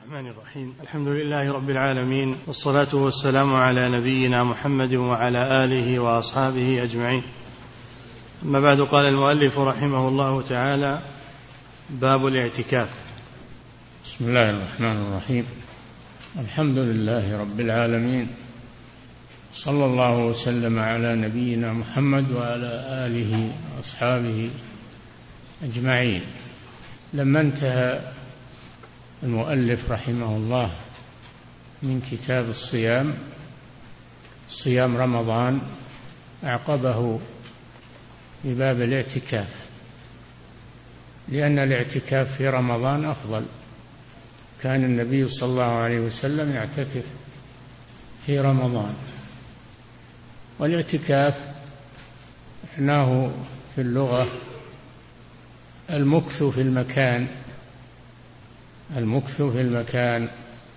الرحمن الرحيم. الحمد لله رب العالمين، والصلاة والسلام على نبينا محمد وعلى آله وأصحابه أجمعين. أما بعد، قال المؤلف رحمه الله تعالى: باب الاعتكاف. بسم الله الرحمن الرحيم. الحمد لله رب العالمين، صلى الله وسلم على نبينا محمد وعلى آله وأصحابه أجمعين. لما انتهى المؤلف رحمه الله من كتاب صيام رمضان، أعقبه بباب الاعتكاف، لأن الاعتكاف في رمضان أفضل. كان النبي صلى الله عليه وسلم يعتكف في رمضان. والاعتكاف معناه في اللغة المكث في المكان،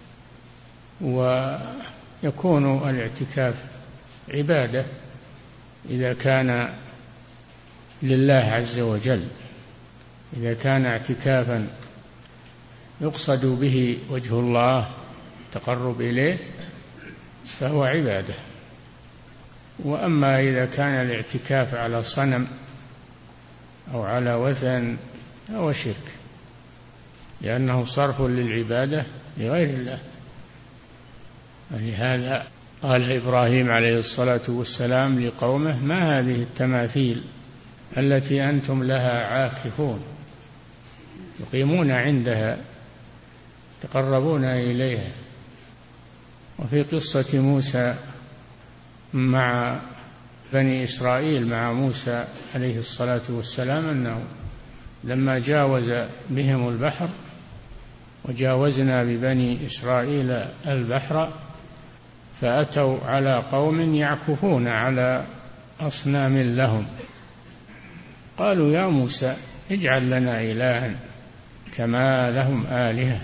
ويكون الاعتكاف عبادة إذا كان لله عز وجل. إذا كان اعتكافا يقصد به وجه الله، تقرب إليه، فهو عبادة. وأما إذا كان الاعتكاف على صنم أو على وثن فهو شرك، لأنه صرف للعبادة لغير الله. ولهذا قال إبراهيم عليه الصلاة والسلام لقومه: ما هذه التماثيل التي أنتم لها عاكفون؟ يقيمون عندها، تقربون إليها. وفي قصة موسى مع بني إسرائيل مع موسى عليه الصلاة والسلام، أنه لما جاوز بهم البحر وجاوزنا ببني إسرائيل البحر، فأتوا على قوم يعكفون على أصنام لهم، قالوا: يا موسى اجعل لنا إلها كما لهم آلهة،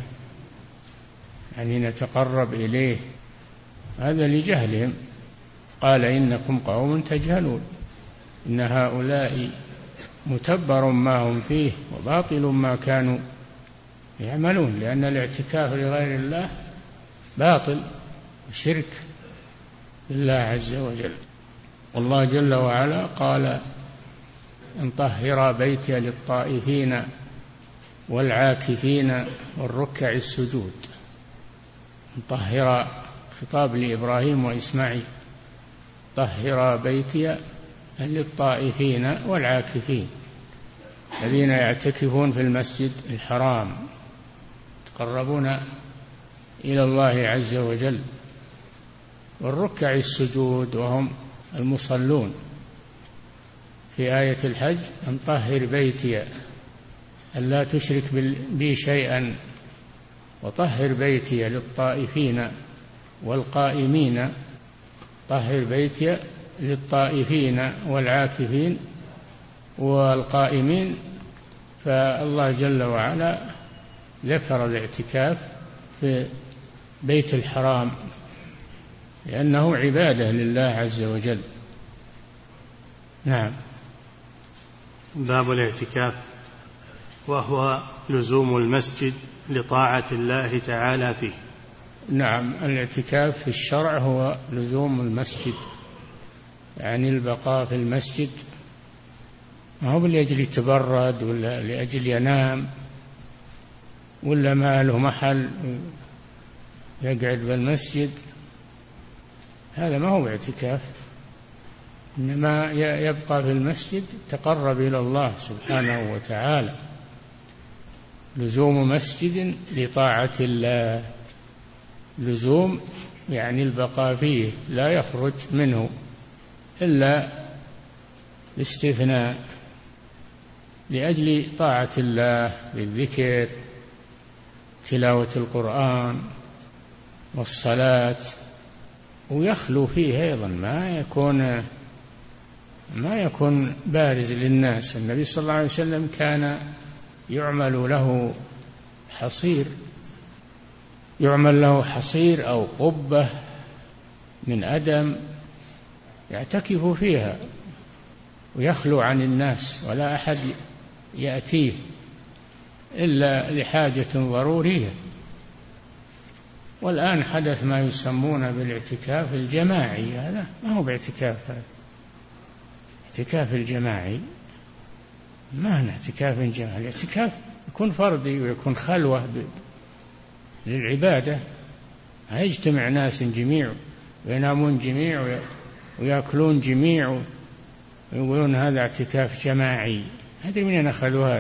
يعني نتقرب إليه. هذا لجهلهم. قال: إنكم قوم تجهلون، إن هؤلاء متبر ما هم فيه وباطل ما كانوا يعملون. لأن الاعتكاف لغير الله باطل وشرك لله عز وجل. والله جل وعلا قال: أن طهر بيتي للطائفين والعاكفين والركع السجود. أن طهر، خطاب لإبراهيم وإسماعيل: طهر بيتي للطائفين والعاكفين، الذين يعتكفون في المسجد الحرام، يتقربون إلى الله عز وجل، والركع السجود وهم المصلون. في آية الحج: أن طهر بيتي ألا تشرك بي شيئا، وطهر بيتي للطائفين والقائمين. طهر بيتي للطائفين والعاكفين والقائمين. فالله جل وعلا ذكر الاعتكاف في بيت الحرام لأنه عبادة لله عز وجل. نعم. باب الاعتكاف، وهو لزوم المسجد لطاعة الله تعالى فيه. نعم، الاعتكاف في الشرع هو لزوم المسجد، يعني البقاء في المسجد، ما هو لأجل يتبرد ولا لأجل ينام ولا ما له محل يقعد بالمسجد. هذا ما هو اعتكاف، إنما يبقى في المسجد تقرب إلى الله سبحانه وتعالى. لزوم مسجد لطاعة الله، لزوم يعني البقاء فيه، لا يخرج منه إلا باستثناء، لأجل طاعة الله بالذكر، تلاوة القرآن والصلاة. ويخلو فيه أيضا، ما يكون بارز للناس. النبي صلى الله عليه وسلم كان يعمل له حصير أو قبة من أدم يعتكف فيها ويخلو عن الناس، ولا أحد يأتيه إلا لحاجة ضرورية. والآن حدث ما يسمون بالاعتكاف الجماعي، هذا ما هو باعتكاف، هذا اعتكاف الجماعي ما هو اعتكاف جماعي. الاعتكاف يكون فردي ويكون خلوة للعبادة، يجتمع ناس جميع وينامون جميع ويأكلون جميع ويقولون هذا اعتكاف جماعي. هذا من أخذوا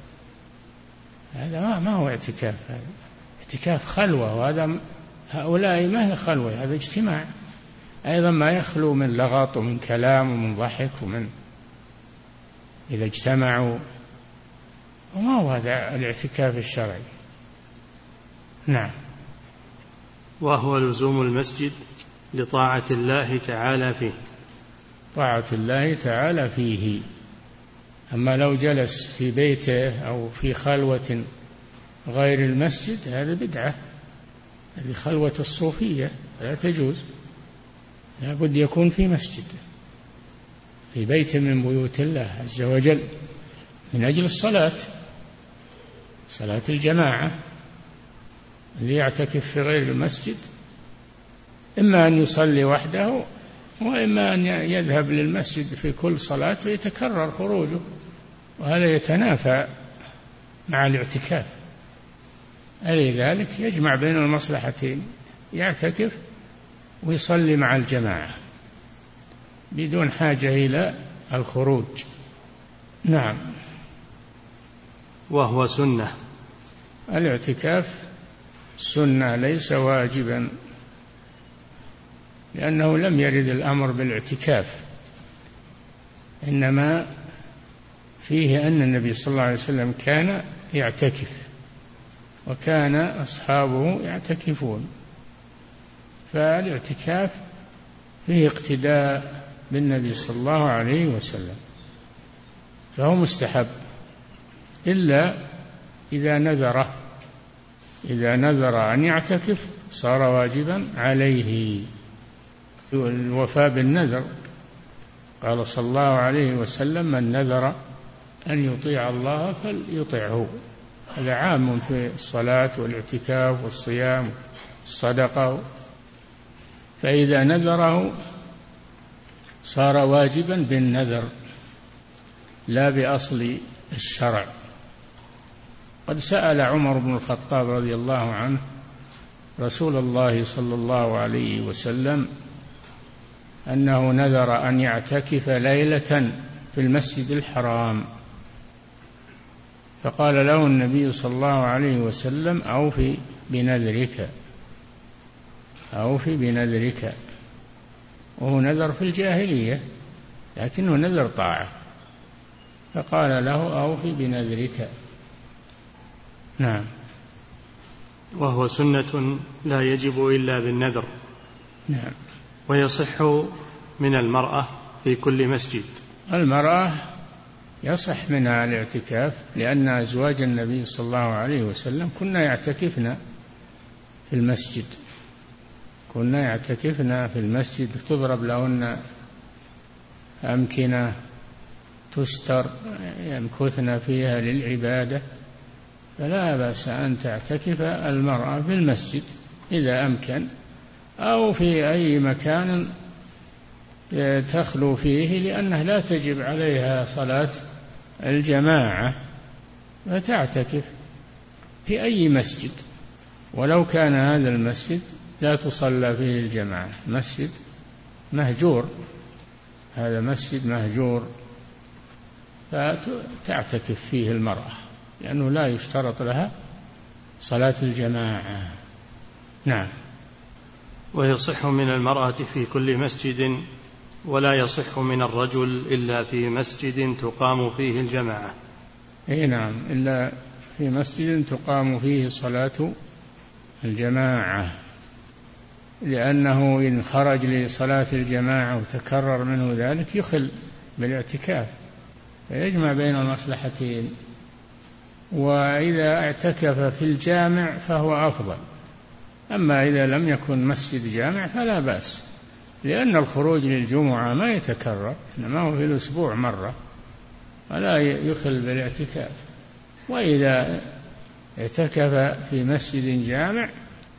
هذا ما هو اعتكاف، هذا اعتكاف خلوة، وهذا هؤلاء ما هي خلوة، هذا اجتماع أيضا ما يخلو من لغط ومن كلام ومن ضحك ومن إذا اجتمعوا، وما هو هذا الاعتكاف الشرعي. نعم. وهو لزوم المسجد لطاعة الله تعالى فيه. طاعة الله تعالى فيه. أما لو جلس في بيته أو في خلوة غير المسجد هذا بدعة، هذه خلوة الصوفية لا تجوز، لا بد يكون في مسجد، في بيت من بيوت الله عز وجل من أجل الصلاة، صلاة الجماعة. اللي يعتكف في غير المسجد إما أن يصلي وحده وإما أن يذهب للمسجد في كل صلاة ويتكرر خروجه، وهذا يتنافى مع الاعتكاف. لذلك يجمع بين المصلحتين، يعتكف ويصلي مع الجماعة بدون حاجة إلى الخروج. نعم. وهو سنة. الاعتكاف سنة ليس واجبا، لأنه لم يرد الأمر بالاعتكاف، إنما فيه أن النبي صلى الله عليه وسلم كان يعتكف وكان أصحابه يعتكفون، فالاعتكاف فيه اقتداء بالنبي صلى الله عليه وسلم، فهو مستحب إلا إذا نذر أن يعتكف صار واجبا عليه الوفاء بالنذر. قال صلى الله عليه وسلم: من نذر أن يطيع الله فليطعه. هذا عام في الصلاة والاعتكاف والصيام والصدقة، فإذا نذره صار واجبا بالنذر لا بأصل الشرع. قد سأل عمر بن الخطاب رضي الله عنه رسول الله صلى الله عليه وسلم أنه نذر أن يعتكف ليلة في المسجد الحرام، فقال له النبي صلى الله عليه وسلم: أوفي بنذرك. وهو نذر في الجاهلية لكنه نذر طاعة، فقال له: أوفي بنذرك. نعم. وهو سنة لا يجب إلا بالنذر. نعم. ويصح من المرأة في كل مسجد. المرأة يصح منها الاعتكاف، لأن أزواج النبي صلى الله عليه وسلم كنا يعتكفن في المسجد، تضرب لهن أمكنة تستر يمكثن فيها للعبادة، فلا بأس أن تعتكف المرأة في المسجد إذا أمكن، أو في أي مكان تخلو فيه، لأنه لا تجب عليها صلاة الجماعة، فتعتكف في أي مسجد، ولو كان هذا المسجد لا تصلى فيه الجماعة، مسجد مهجور، هذا مسجد مهجور، فتعتكف فيه المرأة، لأنه لا يشترط لها صلاة الجماعة. نعم. ويصح من المرأة في كل مسجد، ولا يصح من الرجل إلا في مسجد تقام فيه الجماعة. نعم، إلا في مسجد تقام فيه صلاة الجماعة، لأنه إن خرج لصلاة الجماعة وتكرر منه ذلك يخل بالاعتكاف، فيجمع بين المصلحتين. وإذا اعتكف في الجامع فهو أفضل، أما إذا لم يكن مسجد جامع فلا بأس، لأن الخروج للجمعة ما يتكرر، إنما هو في الأسبوع مرة، ولا يخل بالاعتكاف. وإذا اعتكف في مسجد جامع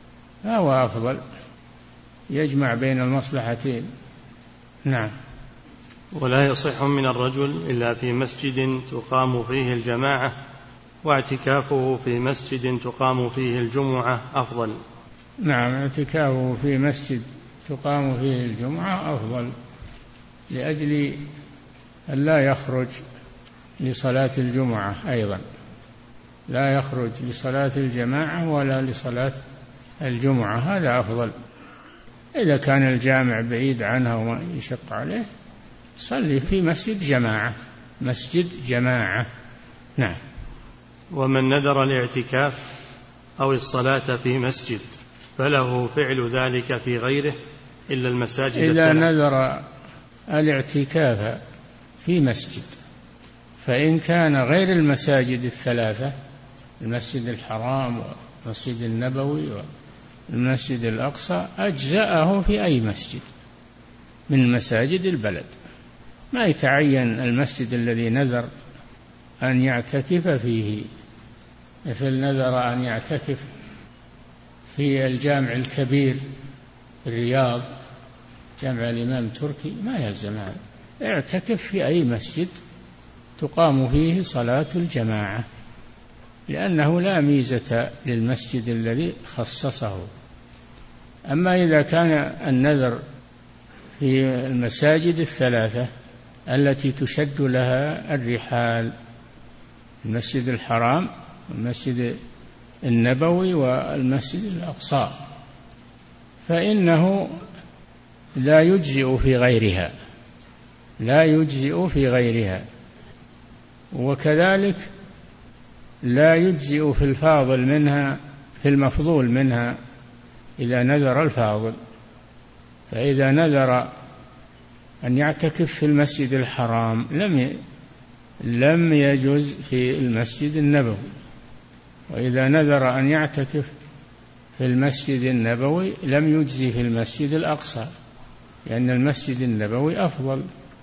فهو أفضل، يجمع بين المصلحتين. نعم. ولا يصح من الرجل إلا في مسجد تقام فيه الجماعة، واعتكافه في مسجد تقام فيه الجمعة أفضل. نعم، اعتكافه في مسجد تقام فيه الجمعة أفضل، لأجل أن لا يخرج لصلاة الجمعة، أيضا لا يخرج لصلاة الجماعة ولا لصلاة الجمعة، هذا أفضل. إذا كان الجامع بعيد عنها وما يشق عليه صلي في مسجد جماعة، مسجد جماعة. نعم. ومن نذر الاعتكاف أو الصلاة في مسجد فله فعل ذلك في غيره إلا المساجد إذا نذر الاعتكاف في مسجد، فإن كان غير المساجد الثلاثة، المسجد الحرام والمسجد النبوي والمسجد الأقصى، أجزأه في أي مسجد من مساجد البلد، ما يتعين المسجد الذي نذر أن يعتكف فيه. مثل نذر أن يعتكف في الجامع الكبير في الرياض، جامع الإمام تركي، ما يلزم هذا، اعتكف في أي مسجد تقام فيه صلاة الجماعة، لأنه لا ميزة للمسجد الذي خصصه. أما إذا كان النذر في المساجد الثلاثة التي تشد لها الرحال، المسجد الحرام والمسجد النبوي والمسجد الأقصى، فإنه لا يجزئ في غيرها، لا يجزئ في غيرها. وكذلك لا يجزئ في الفاضل منها، في المفضول منها إذا نذر الفاضل. فإذا نذر أن يعتكف في المسجد الحرام لم يجز في المسجد النبوي، وإذا نذر أن يعتكف في المسجد النبوي لم يجزي في المسجد الأقصى، لأن المسجد النبوي أفضل.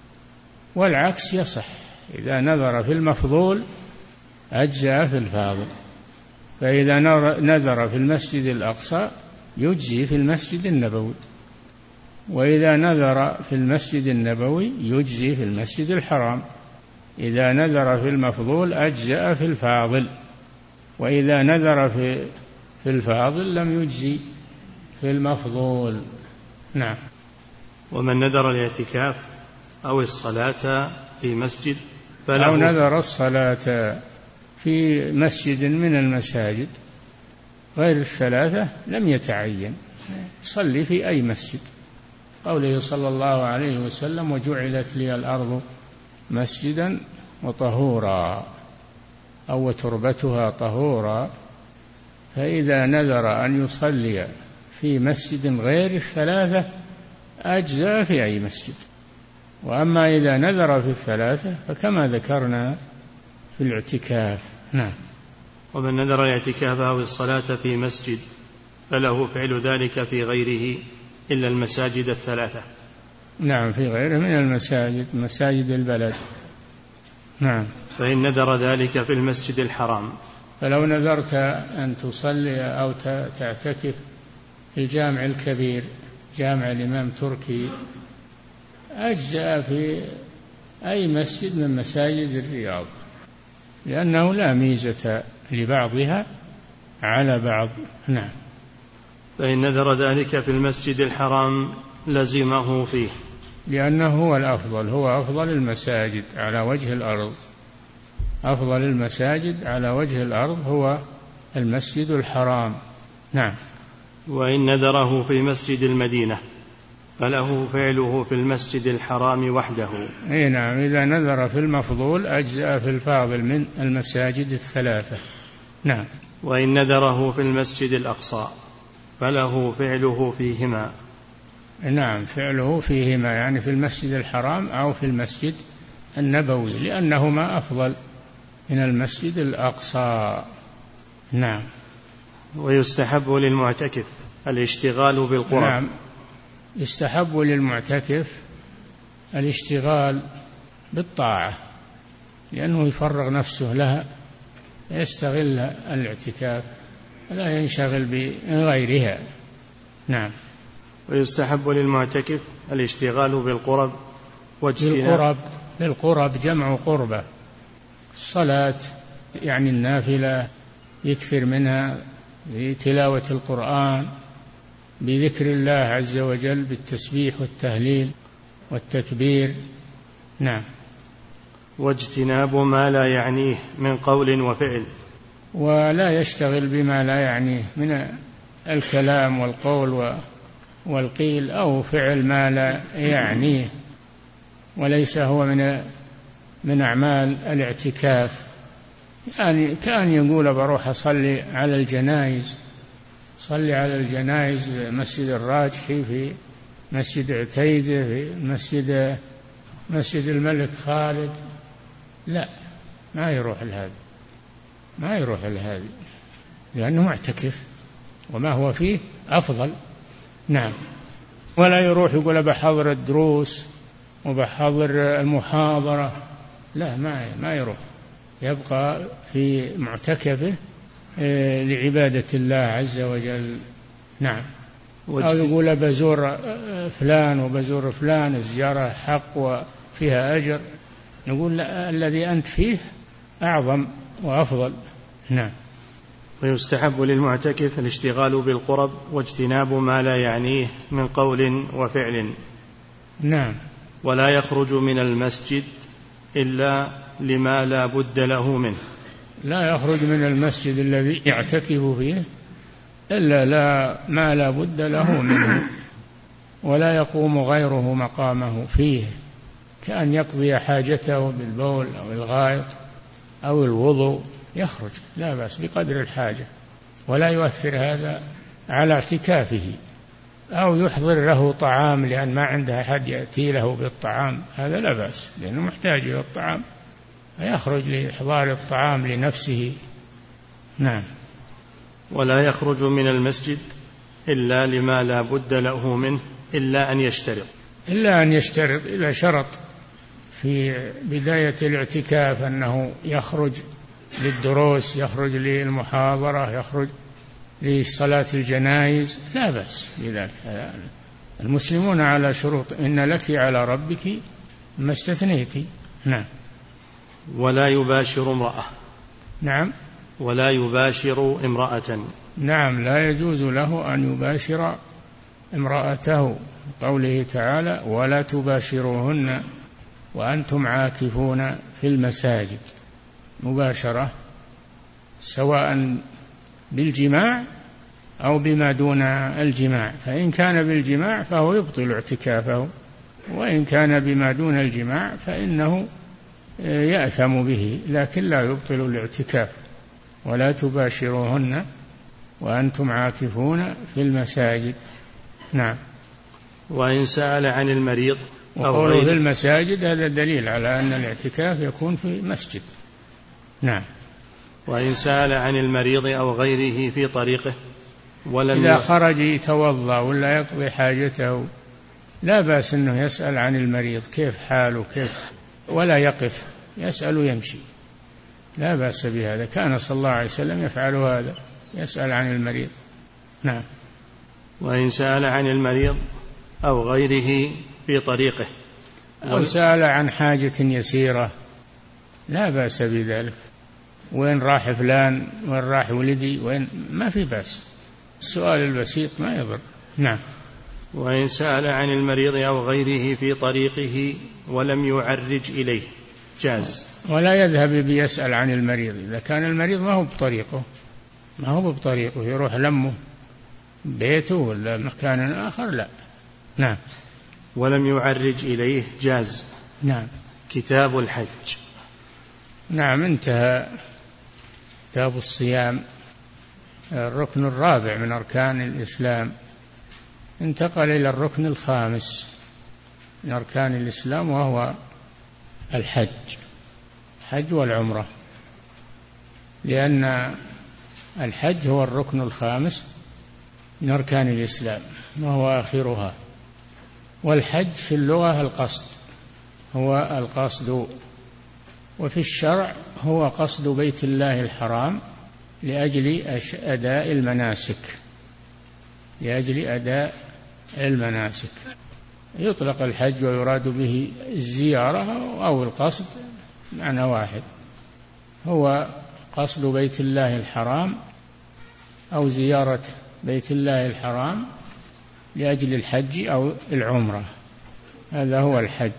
والعكس يصح، إذا نذر في المفضول أجزأ في الفاضل، فإذا نذر في المسجد الأقصى يجزي في المسجد النبوي، وإذا نذر في المسجد النبوي يجزي في المسجد الحرام. إذا نذر في المفضول أجزأ في الفاضل، وإذا نذر في الفاضل لم يجزي في المفضول. نعم. ومن نذر الاعتكاف أو الصلاة في مسجد أو نذر الصلاة في مسجد من المساجد غير الثلاثة لم يتعين، صلي في أي مسجد، قوله صلى الله عليه وسلم: وجعلت لي الأرض مسجدا وطهورا، أو وتربتها طهورا. فإذا نذر أن يصلي في مسجد غير الثلاثة أجزأ في أي مسجد. وأما إذا نذر في الثلاثة فكما ذكرنا في الاعتكاف. نعم. ومن نذر الاعتكاف أو الصلاة في مسجد فله فعل ذلك في غيره إلا المساجد الثلاثة. نعم، في غيره من المساجد، مساجد البلد. نعم. فإن نذر ذلك في المسجد الحرام، فلو نذرت أن تصلي أو تعتكف في الجامع الكبير، جامع الإمام تركي، أجزأ في أي مسجد من مساجد الرياض، لأنه لا ميزة لبعضها على بعض. نعم. فإن نذر ذلك في المسجد الحرام لزمه فيه، لأنه هو الأفضل، هو أفضل المساجد على وجه الأرض، أفضل المساجد على وجه الأرض هو المسجد الحرام. نعم. وإن نذره في مسجد المدينة فله فعله في المسجد الحرام وحده. أي نعم، إذا نذر في المفضول أجزأ في الفاضل من المساجد الثلاثة. نعم. وإن نذره في المسجد الأقصى فله فعله فيهما. نعم، فعله فيهما، يعني في المسجد الحرام أو في المسجد النبوي، لأنهما أفضل من المسجد الأقصى. نعم. ويستحب للمعتكف الاشتغال بالقرب. نعم، يستحب للمعتكف الاشتغال بالطاعة، لأنه يفرغ نفسه لها، يستغل الاعتكاف لا ينشغل بغيرها، نعم. ويستحب للمعتكف الاشتغال بالقرب واجتناب. بالقرب جمع قربة، الصلاة يعني النافلة يكثر منها بتلاوة القرآن، بذكر الله عز وجل، بالتسبيح والتهليل والتكبير. نعم. واجتناب ما لا يعنيه من قول وفعل، ولا يشتغل بما لا يعنيه من الكلام والقول والقيل أو فعل ما لا يعنيه، وليس هو من أعمال الاعتكاف. يعني كان يقول بروح أصلي على الجنائز، صلي على الجنائز في مسجد الراجحي، في مسجد عتيدة، في مسجد الملك خالد. لا، ما يروح لهذا لأنه معتكف وما هو فيه أفضل. نعم. ولا يروح يقول بحضر الدروس وبحضر المحاضرة، لا، ما يروح، يبقى في معتكفه لعبادة الله عز وجل. نعم. أو يقول بزور فلان وبزور فلان، الزيارة حق وفيها أجر، نقول لا، الذي أنت فيه أعظم وأفضل. نعم. ويستحب للمعتكف الاشتغال بالقرب واجتناب ما لا يعنيه من قول وفعل. نعم. ولا يخرج من المسجد إلا لما لا بد له منه، لا يخرج من المسجد الذي يعتكف فيه إلا ما لا بد له منه، ولا يقوم غيره مقامه فيه، كأن يقضي حاجته بالبول أو الغائط أو الوضوء يخرج، لا بأس بقدر الحاجة، ولا يؤثر هذا على اعتكافه. أو يحضر له طعام لأن ما عنده أحد يأتي له بالطعام، هذا لا بأس لأنه محتاج إلى الطعام، فيخرج لإحضار الطعام لنفسه. نعم. ولا يخرج من المسجد إلا لما لا بد له منه إلا أن يشترط إلى شرط في بداية الاعتكاف أنه يخرج للدروس، يخرج للمحاضرة، يخرج لصلاة الجنائز، لا بأس بذلك. المسلمون على شروط، إن لك على ربك ما استثنيت. نعم. ولا يباشر امرأة. نعم. ولا يباشر امرأة. نعم، لا يجوز له أن يباشر امرأته، قوله تعالى ولا تباشروهن وأنتم عاكفون في المساجد. مباشرة سواء بالجماع أو بما دون الجماع، فإن كان بالجماع فهو يبطل اعتكافه، وإن كان بما دون الجماع فإنه يأثم به، لكن لا يبطل الاعتكاف. ولا تباشروهن وأنتم عاكفون في المساجد. نعم. وإن سأل عن المريض أو غيره في المساجد هذا دليل على أن الاعتكاف يكون في مسجد. نعم. وإن سأل عن المريض أو غيره في طريقه إذا خرج يتوضأ ولا يقضي حاجته لا بأس أنه يسأل عن المريض كيف حاله كيف، ولا يقف، يسأل يمشي، لا بأس بهذا، كان صلى الله عليه وسلم يفعل هذا، يسأل عن المريض. نعم. وإن سأل عن المريض أو غيره في طريقه أو سأل عن حاجة يسيرة لا بأس بذلك، وين راح فلان، وين راح ولدي، وين، ما في بأس، السؤال البسيط ما يضر. نعم. وإن سأل عن المريض أو غيره في طريقه ولم يعرج إليه جاز. ولا يذهب بيسأل عن المريض إذا كان المريض ما هو بطريقه يروح لمه بيته ولا مكان آخر، لا. نعم. ولم يعرج إليه جاز. نعم. كتاب الحج. نعم. انتهى كتاب الصيام، الركن الرابع من أركان الإسلام، انتقل إلى الركن الخامس من أركان الإسلام، وهو الحج والعمرة، لأن الحج هو الركن الخامس من أركان الإسلام وهو آخرها. والحج في اللغة القصد، هو القصد، وفي الشرع هو قصد بيت الله الحرام لأجل أداء المناسك. لأجل أداء المناسك. يطلق الحج ويراد به الزيارة أو القصد، معنى واحد، هو قصد بيت الله الحرام أو زيارة بيت الله الحرام لأجل الحج أو العمرة، هذا هو الحج.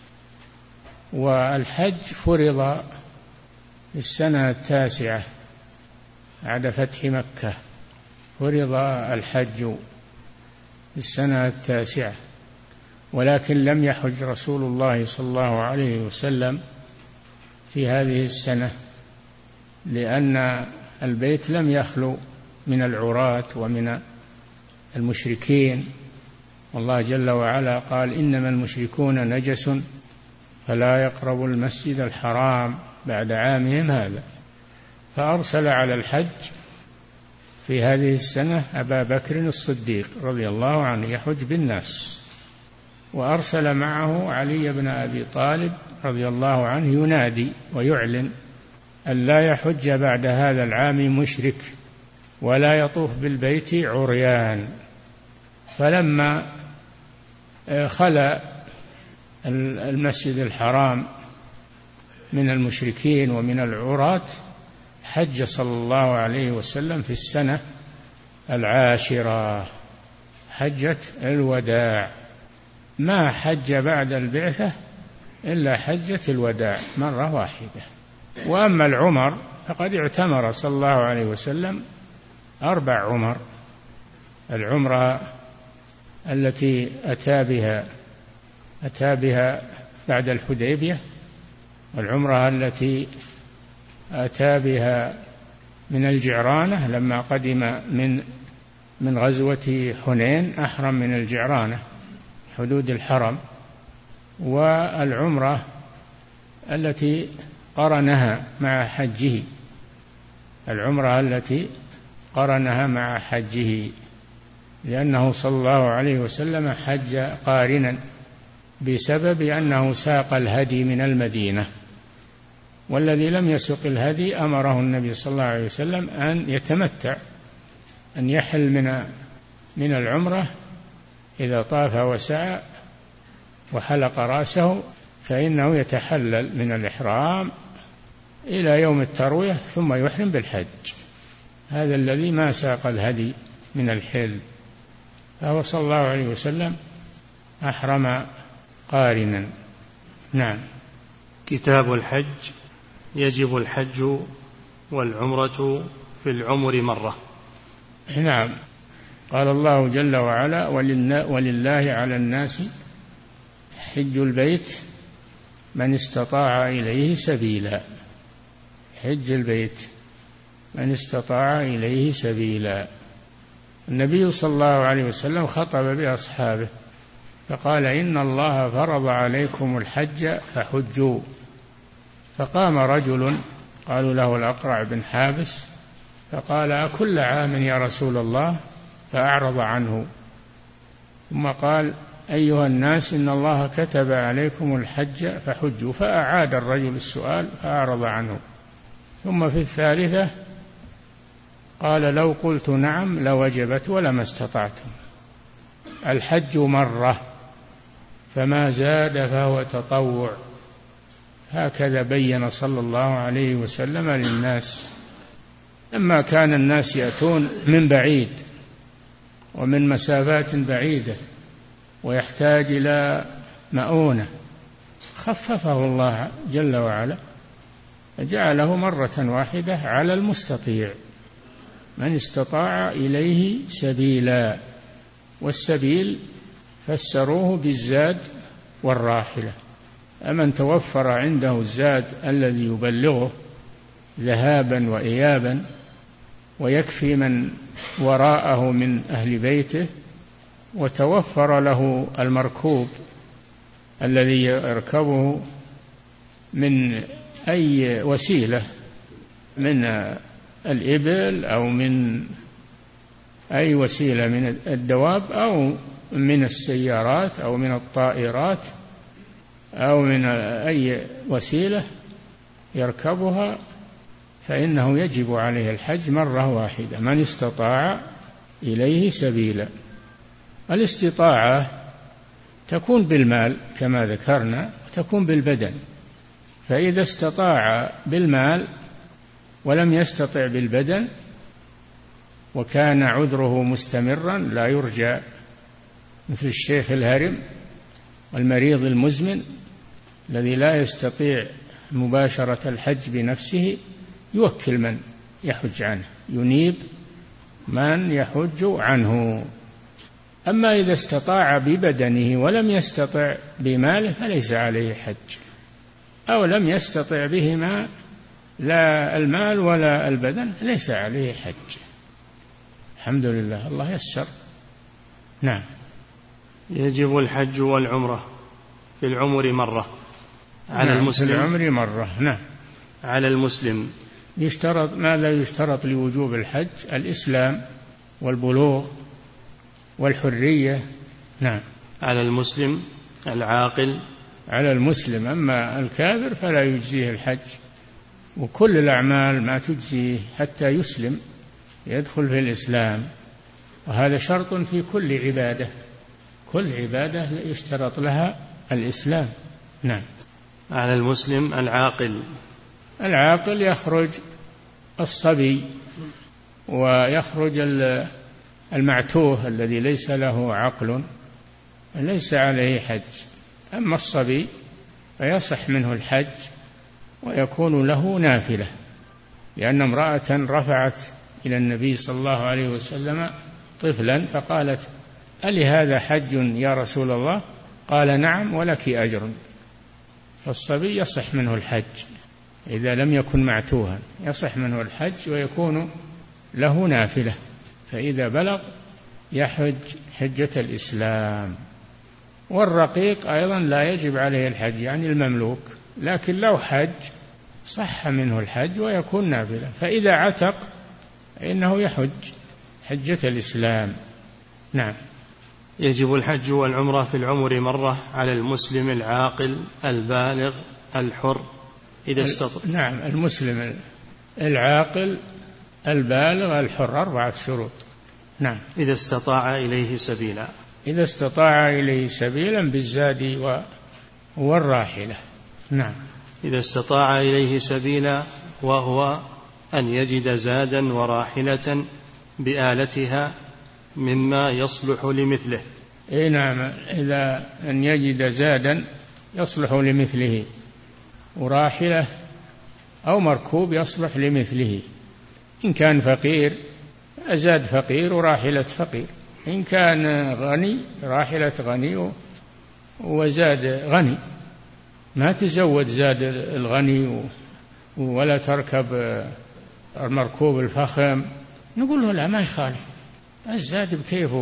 والحج فرض في السنة 9 بعد فتح مكة، فرض الحج في السنة 9، ولكن لم يحج رسول الله صلى الله عليه وسلم في هذه السنة، لأن البيت لم يخلو من العراة ومن المشركين، والله جل وعلا قال: إنما المشركون نجس فلا يقربوا المسجد الحرام بعد عامهم هذا. فأرسل على الحج في هذه السنة أبا بكر الصديق رضي الله عنه يحج بالناس، وأرسل معه علي بن أبي طالب رضي الله عنه ينادي ويعلن أن لا يحج بعد هذا العام مشرك ولا يطوف بالبيت عريان. فلما خلا المسجد الحرام من المشركين ومن العراة حج صلى الله عليه وسلم في السنة 10، حجة الوداع، ما حج بعد البعثة إلا حجة الوداع مرة واحدة. وأما العمر فقد اعتمر صلى الله عليه وسلم 4 عمر: العمرة التي أتى بها بعد الحديبية، والعمرة التي أتى بها من الجعرانة لما قدم من غزوة حنين، أحرم من الجعرانة حدود الحرم، والعمرة التي قرنها مع حجه، العمرة التي قرنها مع حجه، لأنه صلى الله عليه وسلم حج قارنا بسبب أنه ساق الهدي من المدينة، والذي لم يسق الهدي أمره النبي صلى الله عليه وسلم أن يتمتع، أن يحل من العمرة إذا طاف وسعى وحلق رأسه، فإنه يتحلل من الإحرام إلى يوم التروية ثم يحرم بالحج. هذا الذي ما ساق الهدي من الحل، فهو صلى الله عليه وسلم أحرم قارنا. نعم. كتاب الحج: يجب الحج والعمرة في العمر مرة. نعم. قال الله جل وعلا: ولله على الناس حج البيت من استطاع إليه سبيلا. حج البيت من استطاع إليه سبيلا. النبي صلى الله عليه وسلم خطب بأصحابه فقال: إن الله فرض عليكم الحج فحجوا. فقام رجل قالوا له الأقرع بن حابس فقال: أكل عام يا رسول الله؟ فأعرض عنه. ثم قال: أيها الناس، إن الله كتب عليكم الحج فحجوا. فأعاد الرجل السؤال فأعرض عنه. ثم في الثالثة قال: لو قلت نعم لوجبت ولما استطعتم. الحج مرة، فما زاد فهو تطوع. هكذا بين صلى الله عليه وسلم للناس لما كان الناس يأتون من بعيد ومن مسافات بعيدة ويحتاج إلى مؤونة، خففه الله جل وعلا فجعله مرة واحدة على المستطيع، من استطاع إليه سبيلا. والسبيل فسروه بالزاد والراحلة، أمن توفر عنده الزاد الذي يبلغه ذهابا وإيابا ويكفي من وراءه من أهل بيته، وتوفر له المركوب الذي يركبه من أي وسيلة، من الإبل أو من أي وسيلة من الدواب أو من السيارات أو من الطائرات أو من أي وسيلة يركبها، فإنه يجب عليه الحج مرة واحدة، من استطاع إليه سبيلا. الاستطاعة تكون بالمال كما ذكرنا، وتكون بالبدن. فإذا استطاع بالمال ولم يستطع بالبدن وكان عذره مستمرا لا يرجى، مثل الشيخ الهرم والمريض المزمن الذي لا يستطيع مباشرة الحج بنفسه، يوكل من يحج عنه، ينيب من يحج عنه. أما إذا استطاع ببدنه ولم يستطع بماله فليس عليه حج، أو لم يستطع بهما لا المال ولا البدن ليس عليه حج. الحمد لله، الله يسر. نعم. يجب الحج والعمرة في العمر مرة على المسلم. في العمر مرة. نعم. على المسلم يشترط، ماذا يشترط لوجوب الحج؟ الإسلام والبلوغ والحرية. نعم. على المسلم العاقل. على المسلم، أما الكافر فلا يجزيه الحج، وكل الأعمال ما تجزيه حتى يسلم، يدخل في الإسلام، وهذا شرط في كل عبادة. كل عبادة يشترط لها الإسلام. نعم. على المسلم العاقل. العاقل يخرج الصبي ويخرج المعتوه الذي ليس له عقل، ليس عليه حج. أما الصبي فيصح منه الحج ويكون له نافلة، لأن امرأة رفعت إلى النبي صلى الله عليه وسلم طفلا فقالت: ألهذا حج يا رسول الله؟ قال: نعم ولك أجر. فالصبي يصح منه الحج إذا لم يكن معتوها، يصح منه الحج ويكون له نافلة، فإذا بلغ يحج حجة الإسلام. والرقيق أيضا لا يجب عليه الحج، يعني المملوك، لكن لو حج صح منه الحج ويكون نافلة. فإذا عتق فإنه يحج حجة الإسلام. نعم. يجب الحج والعمرة في العمر مرة على المسلم العاقل البالغ الحر إذا استطاع. نعم، المسلم العاقل البالغ الحر 4 شروط. نعم. إذا استطاع إليه سبيلا. إذا استطاع إليه سبيلا بالزاد والراحلة. نعم. إذا استطاع إليه سبيلا، وهو أن يجد زادا وراحلة بآلتها مما يصلح لمثله. نعم، إذا أن يجد زادا يصلح لمثله، وراحلة أو مركوب يصلح لمثله. إن كان فقير زاد فقير وراحلة فقير، إن كان غني راحلة غني وزاد غني. ما تزود زاد الغني ولا تركب المركوب الفخم، نقول له لا، ما يخالف، الزاد بكيفه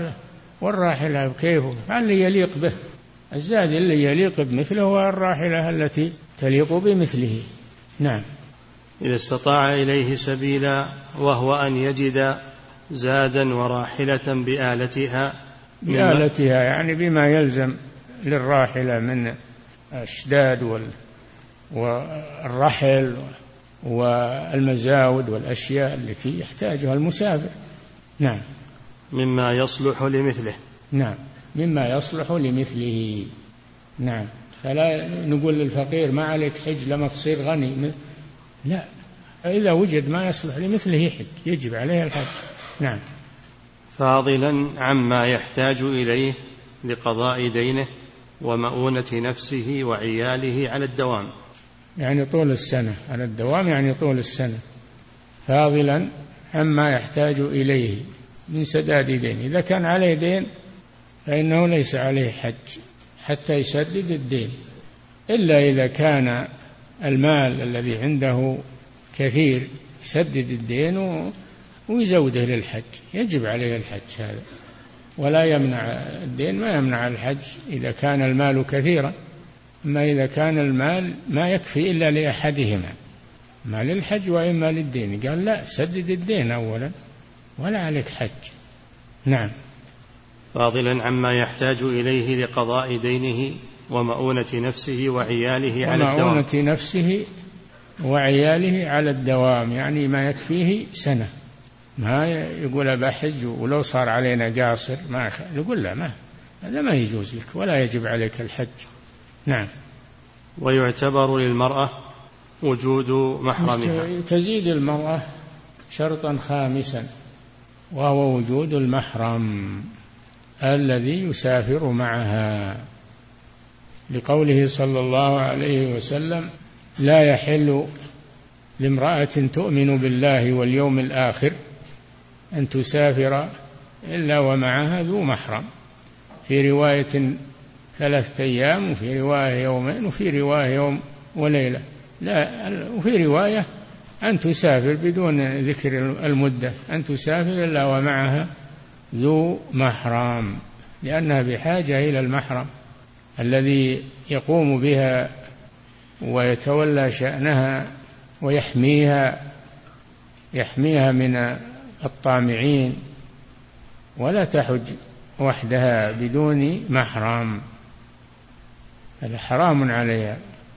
والراحلة بكيفه، اللي يليق به. الزاد اللي يليق بمثله والراحلة التي تليق بمثله. نعم. إذا استطاع إليه سبيلا، وهو أن يجد زادا وراحلة بآلتها. بآلتها يعني بما يلزم للراحلة من الأشداد والرحل والمزاود والأشياء التي يحتاجها المسافر. نعم. مما يصلح لمثله. نعم، مما يصلح لمثله. نعم. فلا نقول للفقير ما عليك حج لما تصير غني، لا، إذا وجد ما يصلح لمثله حج، يجب عليه الحج. نعم. فاضلا عما يحتاج إليه لقضاء دينه ومؤونة نفسه وعياله على الدوام، يعني طول السنة، على الدوام يعني طول السنة. فاضلا عما يحتاج إليه من سداد دين. إذا كان عليه دين فإنه ليس عليه حج حتى يسدد الدين، إلا إذا كان المال الذي عنده كثير يسدد الدين ويزوده للحج، يجب عليه الحج هذا، ولا يمنع الدين، ما يمنع الحج إذا كان المال كثيرا. أما إذا كان المال ما يكفي إلا لأحدهما، ما للحج وإما للدين، قال لا، سدد الدين أولا ولا عليك حج. نعم. فاضلا عما يحتاج إليه لقضاء دينه ومؤونة نفسه وعياله على الدوام. ومؤونة نفسه وعياله على الدوام يعني ما يكفيه سنة. ما يقول بحج ولو صار علينا قاصر ما يقول لا، ما هذا ما يجوز لك ولا يجب عليك الحج. نعم. ويعتبر للمرأة وجود محرمها. تزيد المرأة شرطا خامسا وهو وجود المحرم الذي يسافر معها، لقوله صلى الله عليه وسلم: لا يحل لامرأة تؤمن بالله واليوم الآخر أن تسافر إلا ومعها ذو محرم، في رواية 3 أيام، وفي رواية يومين، وفي رواية يوم وليلة، لا، وفي رواية أن تسافر بدون ذكر المدة، أن تسافر إلا ومعها ذو محرم، لأنها بحاجة إلى المحرم الذي يقوم بها ويتولى شأنها ويحميها من الطامعين، ولا تحج وحدها بدون محرم، هذا حرام عليها.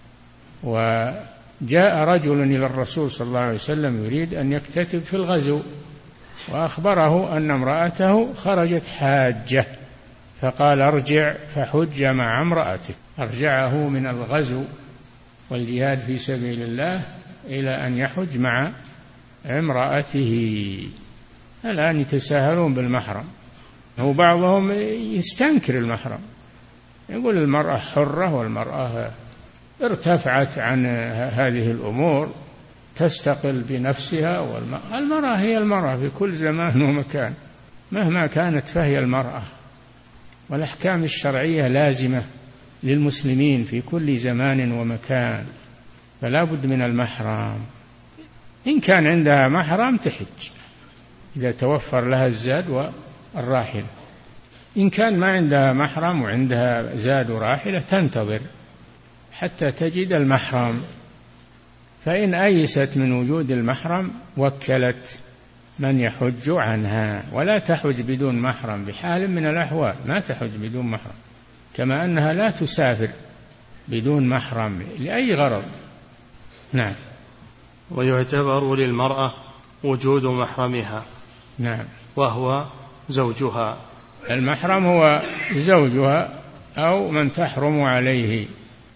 وجاء رجل إلى الرسول صلى الله عليه وسلم يريد أن يكتتب في الغزو، وأخبره أن امرأته خرجت حاجة، فقال: ارجع فحج مع امرأتك. أرجعه من الغزو والجهاد في سبيل الله إلى أن يحج مع امرأته. الآن يتساهلون بالمحرم، وبعضهم يستنكر المحرم، يقول المرأة حرة والمرأة ارتفعت عن هذه الأمور، تستقل بنفسها، والمرأة هي المرأة في كل زمان ومكان، مهما كانت فهي المرأة، والأحكام الشرعية لازمة للمسلمين في كل زمان ومكان، فلا بد من المحرم. إن كان عندها محرم تحج إذا توفر لها الزاد والراحلة، إن كان ما عندها محرم وعندها زاد وراحلة تنتظر حتى تجد المحرم، فإن أيست من وجود المحرم وكلت من يحج عنها، ولا تحج بدون محرم بحال من الأحوال، ما تحج بدون محرم، كما أنها لا تسافر بدون محرم لأي غرض. نعم. ويعتبر للمرأة وجود محرمها. نعم. وهو زوجها. المحرم هو زوجها أو من تحرم عليه،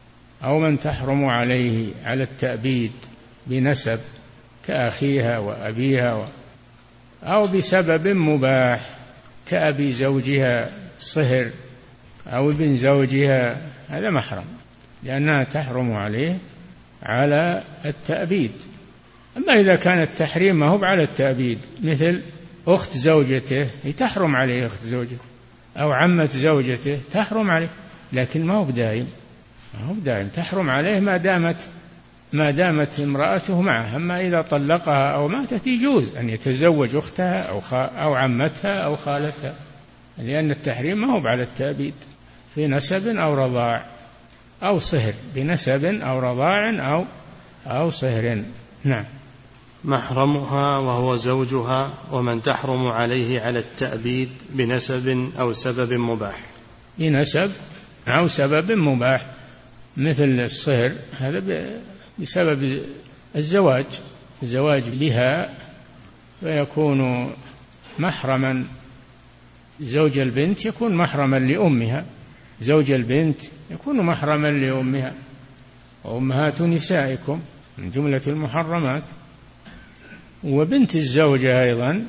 على التأبيد بنسب كأخيها وأبيها، أو بسبب مباح كأبي زوجها صهر أو ابن زوجها، هذا محرم لأنها تحرم عليه على التأبيد. أما إذا كان التحريم ما هو على التأبيد، مثل أخت زوجته تحرم عليه، أخت زوجته أو عمة زوجته تحرم عليه، لكن ما هو بدائم، تحرم عليه ما دامت امرأته معه. أما إذا طلقها أو ماتت يجوز أن يتزوج أختها أو عمتها أو خالتها، لأن التحريم ما هو على التأبيد، في نسب أو رضاع أو صهر، بنسب أو رضاع أو صهر. نعم. محرمها وهو زوجها ومن تحرم عليه على التأبيد بنسب أو سبب مباح. بنسب أو سبب مباح، مثل الصهر، هذا بسبب الزواج بها، فيكون محرما. زوج البنت يكون محرما لأمها، زوج البنت يكون محرما لأمها، وأمهات نسائكم من جملة المحرمات. وبنت الزوجة أيضا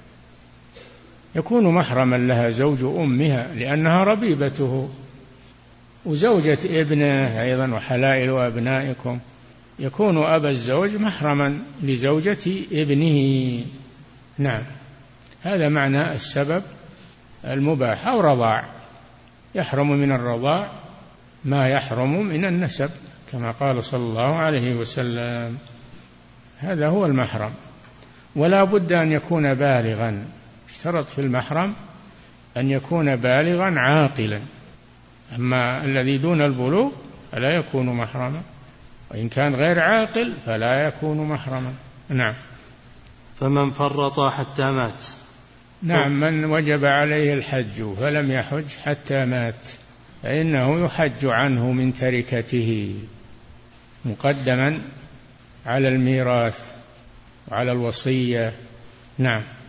يكون محرما لها زوج أمها لأنها ربيبته، وزوجة ابنه أيضا وحلائل أبنائكم، يكون أبا الزوج محرما لزوجة ابنه. نعم. هذا معنى السبب المباح. أو رضاع، يحرم من الرضاع ما يحرم من النسب، كما قال صلى الله عليه وسلم. هذا هو المحرم. ولا بد أن يكون بالغا، اشترط في المحرم أن يكون بالغا عاقلا، أما الذي دون البلوغ فلا يكون محرما، وإن كان غير عاقل فلا يكون محرما. نعم. فمن فرط حتى مات. نعم. من وجب عليه الحج فلم يحج حتى مات فإنه يحج عنه من تركته مقدما على الميراث وعلى الوصية. نعم.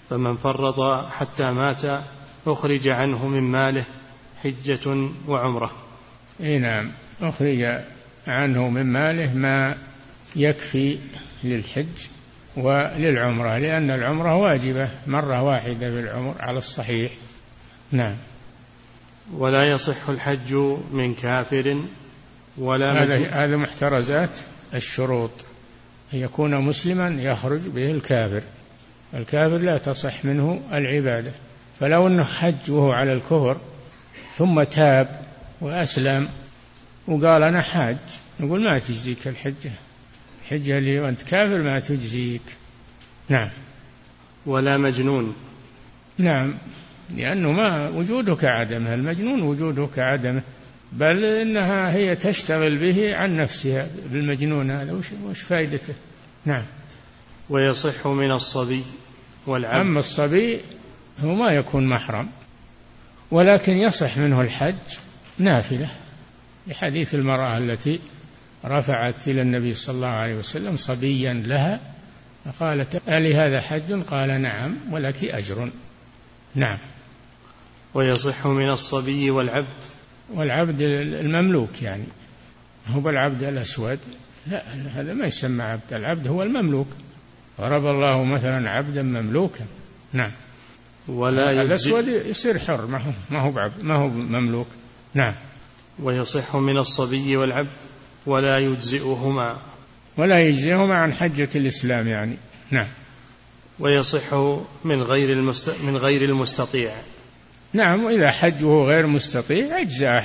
فمن فرط حتى مات أخرج عنه من ماله حجة وعمرة. نعم، أخرج عنه من ماله ما يكفي للحج وللعمرة، لأن العمرة واجبة مرة واحدة بالعمر على الصحيح. نعم. ولا يصح الحج من كافر ولا هذا محترزات الشروط، أن يكون مسلما يخرج به الكافر. الكافر لا تصح منه العبادة، فلو أنه حج وهو على الكفر ثم تاب وأسلم وقال أنا حاج، نقول ما تجزيك الحجة اللي وأنت كافر ما تجزيك. نعم. ولا مجنون. نعم، لأنه ما وجوده كعدمه، المجنون وجوده كعدمه، بل إنها هي تشتغل به عن نفسها بالمجنون هذا، وش فائدته؟ نعم. ويصح من الصبي والعبد. أما الصبي هو ما يكون محرم، ولكن يصح منه الحج نافلة، لحديث المرأة التي رفعت إلى النبي صلى الله عليه وسلم صبيا لها فقالت ألي هذا حج؟ قال نعم ولك أجر. نعم. ويصح من الصبي والعبد. والعبد المملوك، يعني هو بالعبد الأسود، لا هذا ما يسمى عبد، العبد هو المملوك. ضرب الله مثلا عبدا مملوكا. نعم. ولا الأسود يصير حر، ما هو مملوك. نعم. ويصح من الصبي والعبد ولا يجزئهما عن حجة الإسلام يعني. نعم. ويصح من غير المستطيع. نعم، وإذا حجه غير مستطيع أجزأ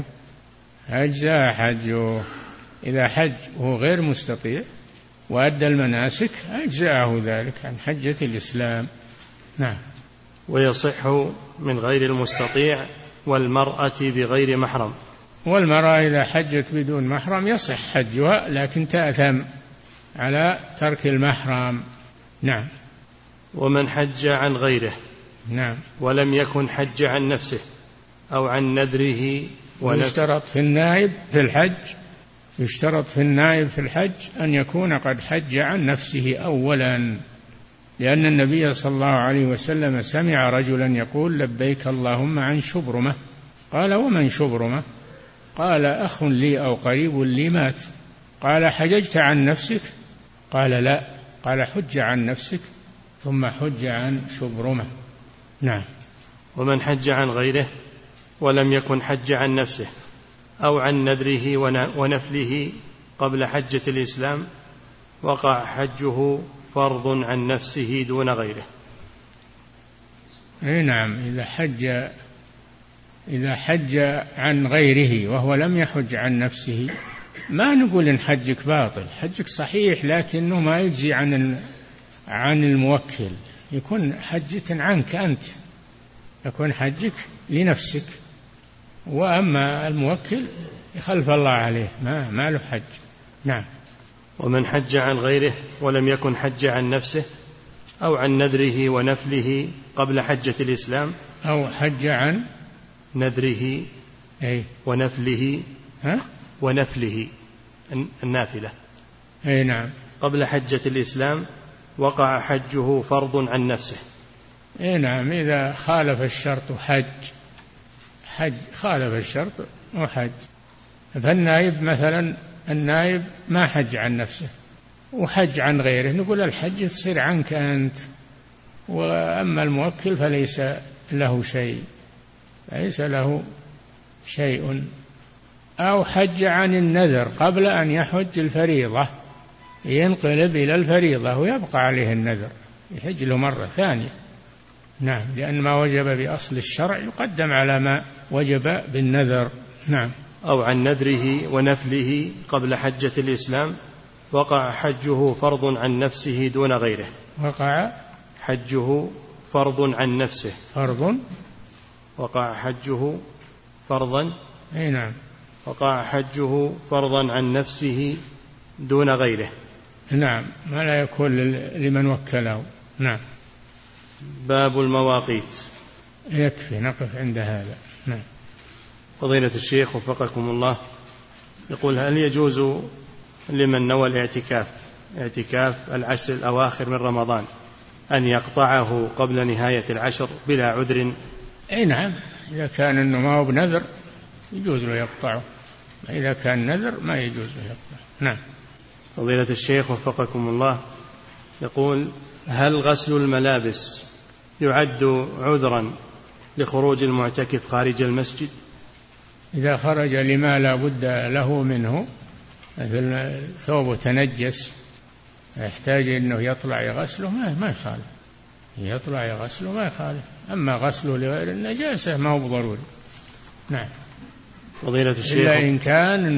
حجه. إذا حج وهو غير مستطيع وأدى المناسك أجزأه ذلك عن حجة الإسلام. نعم. ويصح من غير المستطيع والمرأة بغير محرم. والمرأة إذا حجت بدون محرم يصح حجها، لكن تأثم على ترك المحرم. نعم. ومن حج عن غيره. نعم. ولم يكن حج عن نفسه أو عن نذره. يشترط في النائب في الحج أن يكون قد حج عن نفسه أولا، لأن النبي صلى الله عليه وسلم سمع رجلا يقول لبيك اللهم عن شبرمة. قال ومن شبرمة؟ قال أخ لي أو قريب لي مات. قال حججت عن نفسك؟ قال لا. قال حج عن نفسك ثم حج عن شبرمة. نعم. ومن حج عن غيره ولم يكن حج عن نفسه أو عن نذره ونفله قبل حجة الإسلام وقع حجه فرض عن نفسه دون غيره. نعم. إذا حج عن غيره وهو لم يحج عن نفسه ما نقول إن حجك باطل، حجك صحيح، لكنه ما يجزي عن الموكل، يكون حجة عنك أنت، يكون حجك لنفسك، وأما الموكل يخلف الله عليه ما له حج. نعم. ومن حج عن غيره ولم يكن حج عن نفسه أو عن نذره ونفله قبل حجة الإسلام أو حج عن نذره ونفله ونفله النافلة. نعم. قبل حجة الإسلام وقع حجه فرض عن نفسه. نعم. إذا خالف الشرط خالف الشرط وحج. فالنائب مثلا، النائب ما حج عن نفسه وحج عن غيره، نقول الحج تصير عنك أنت، وأما الموكل فليس له شيء. أو حج عن النذر قبل أن يحج الفريضة، ينقلب إلى الفريضة ويبقى عليه النذر، يحج له مرة ثانية. نعم. لأن ما وجب بأصل الشرع يقدم على ما وجب بالنذر. نعم. أو عن نذره ونفله قبل حجة الإسلام وقع حجه فرض عن نفسه دون غيره. وقع حجه فرض عن نفسه. وقع حجه فرضا. نعم. وقع حجه فرضا عن نفسه دون غيره. نعم. ما لا يكون لمن وكله. نعم. باب المواقيت. يكفي نقف عند هذا. نعم. فضيلة الشيخ وفقكم الله، يقول هل يجوز لمن نوى الاعتكاف العشر الأواخر من رمضان أن يقطعه قبل نهاية العشر بلا عذر؟ أي نعم، إذا كان أنه ما هو بنذر يجوز له يقطعه، إذا كان نذر ما يجوز له يقطعه. نعم. فضيلة الشيخ وفقكم الله، يقول: هل غسل الملابس يعد عذرا لخروج المعتكف خارج المسجد؟ إذا خرج لما لا بد له منه، مثل ثوبه تنجس يحتاج أنه يطلع يغسله ما يخالف، يطلع يغسله ما يخالف. أما غسله لغير النجاسة ما هو ضروري. نعم. فضيلة الشيخ، إلا إن كان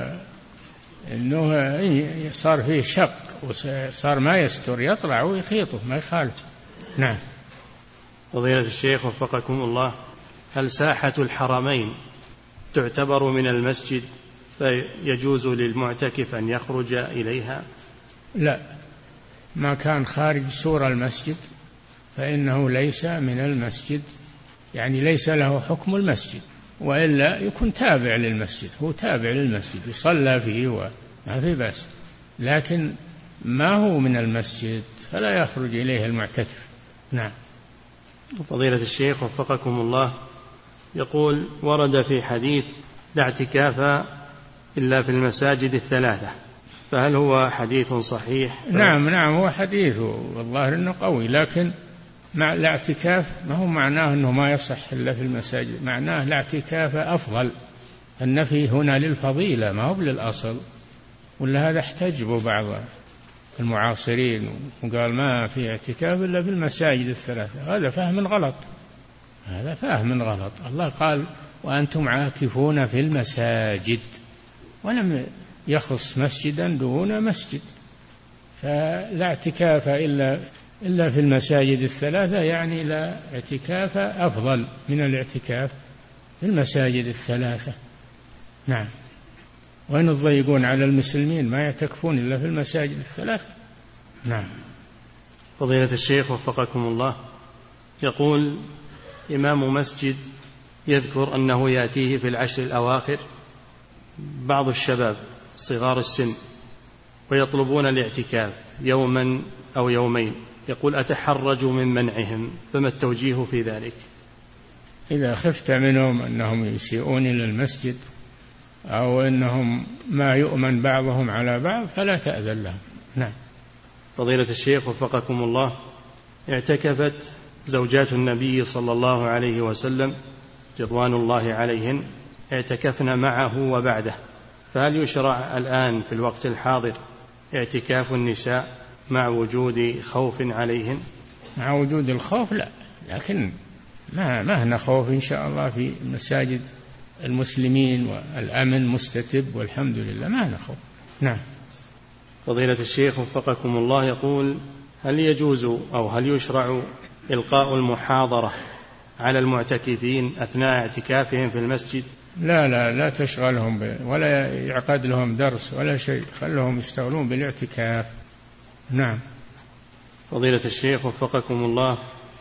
إنه صار فيه شق وصار ما يستر يطلع ويخيطه ما يخالف. نعم. فضيلة الشيخ وفقكم الله، هل ساحة الحرمين تعتبر من المسجد فيجوز للمعتكف أن يخرج إليها؟ لا، ما كان خارج سور المسجد فإنه ليس من المسجد، يعني ليس له حكم المسجد، وإلا يكون تابع للمسجد، هو تابع للمسجد يصلى فيه وما في بأس، لكن ما هو من المسجد فلا يخرج إليه المعتكف. نعم. فضيلة الشيخ وفقكم الله، يقول: ورد في حديث: لا اعتكاف إلا في المساجد الثلاثة، فهل هو حديث صحيح؟ نعم هو حديث والله إنه قوي، لكن مع الاعتكاف ما هو معناه أنه ما يصح إلا في المساجد، معناه الاعتكاف أفضل. النفي هنا للفضيلة ما هو للأصل، ولا هذا احتجبوا بعض المعاصرين وقال ما في اعتكاف إلا في المساجد الثلاثة. هذا فهم غلط، هذا فهم غلط. الله قال: وأنتم عاكفون في المساجد، ولم يخص مسجدا دون مسجد. فلا اعتكاف إلا في المساجد الثلاثة، يعني لا اعتكاف أفضل من الاعتكاف في المساجد الثلاثة. نعم. وإن يضيقون على المسلمين ما يعتكفون إلا في المساجد الثلاثة. نعم. فضيلة الشيخ وفقكم الله، يقول: إمام مسجد يذكر أنه يأتيه في العشر الأواخر بعض الشباب صغار السن ويطلبون الاعتكاف يوما أو يومين، يقول: أتحرج من منعهم، فما التوجيه في ذلك؟ إذا خفت منهم أنهم يسيئون إلى المسجد أو أنهم ما يؤمن بعضهم على بعض فلا تأذن لهم. نعم. فضيلة الشيخ وفقكم الله، اعتكفت زوجات النبي صلى الله عليه وسلم رضوان الله عليهن، اعتكفن معه وبعده، فهل يشرع الآن في الوقت الحاضر اعتكاف النساء مع وجود خوف عليهن؟ مع وجود الخوف لا، لكن ما هنا خوف إن شاء الله في مساجد المسلمين والأمن مستتب والحمد لله، ما هنا خوف. نعم. فضيلة الشيخ وفقكم الله، يقول: هل يجوز أو هل يشرع إلقاء المحاضرة على المعتكفين أثناء اعتكافهم في المسجد؟ لا تشغلهم ولا يعقد لهم درس ولا شيء، خلهم يشتغلون بالاعتكاف. نعم. فضيلة الشيخ وفقكم الله،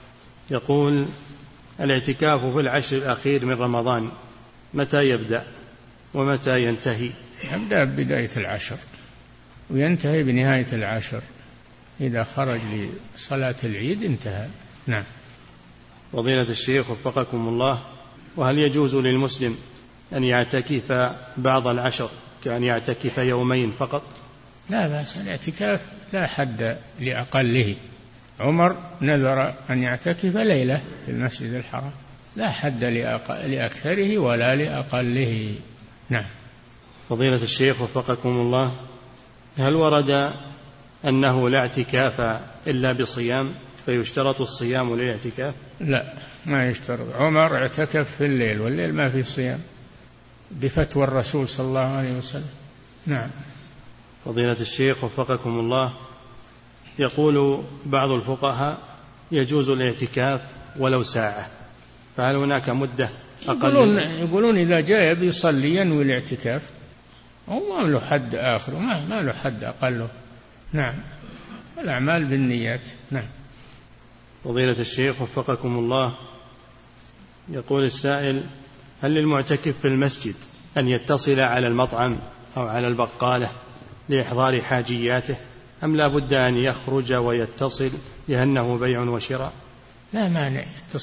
يقول: الاعتكاف في العشر الأخير من رمضان متى يبدأ ومتى ينتهي؟ يبدأ ببداية العشر وينتهي بنهاية العشر، إذا خرج لصلاة العيد انتهى. نعم. فضيلة الشيخ وفقكم الله، وهل يجوز للمسلم أن يعتكف بعض العشر كأن يعتكف يومين فقط؟ لا بأس، الاعتكاف لا حد لأقله. عمر نذر أن يعتكف ليلة في المسجد الحرام، لا حد لأكثره ولا لأقله. نعم. فضيلة الشيخ وفقكم الله، هل ورد أنه لا اعتكاف إلا بصيام فيشترط الصيام للاعتكاف؟ لا، ما يشترط. عمر اعتكف في الليل، والليل ما في صيام بفتوى الرسول صلى الله عليه وسلم. نعم. فضيلة الشيخ وفقكم الله، يقول بعض الفقهاء: يجوز الاعتكاف ولو ساعة، فهل هناك مدة أقل؟ يقولون إذا جاء بيصلي ينوي الاعتكاف، هو ما له حد آخر، ما له حد أقله. نعم. الأعمال بالنيات. نعم. فضيلة الشيخ وفقكم الله، يقول السائل: هل للمعتكف في المسجد أن يتصل على المطعم أو على البقالة لإحضار حاجياته؟ أم لا بد أن يخرج ويتصل لأنه بيع وشراء؟ لا مانع،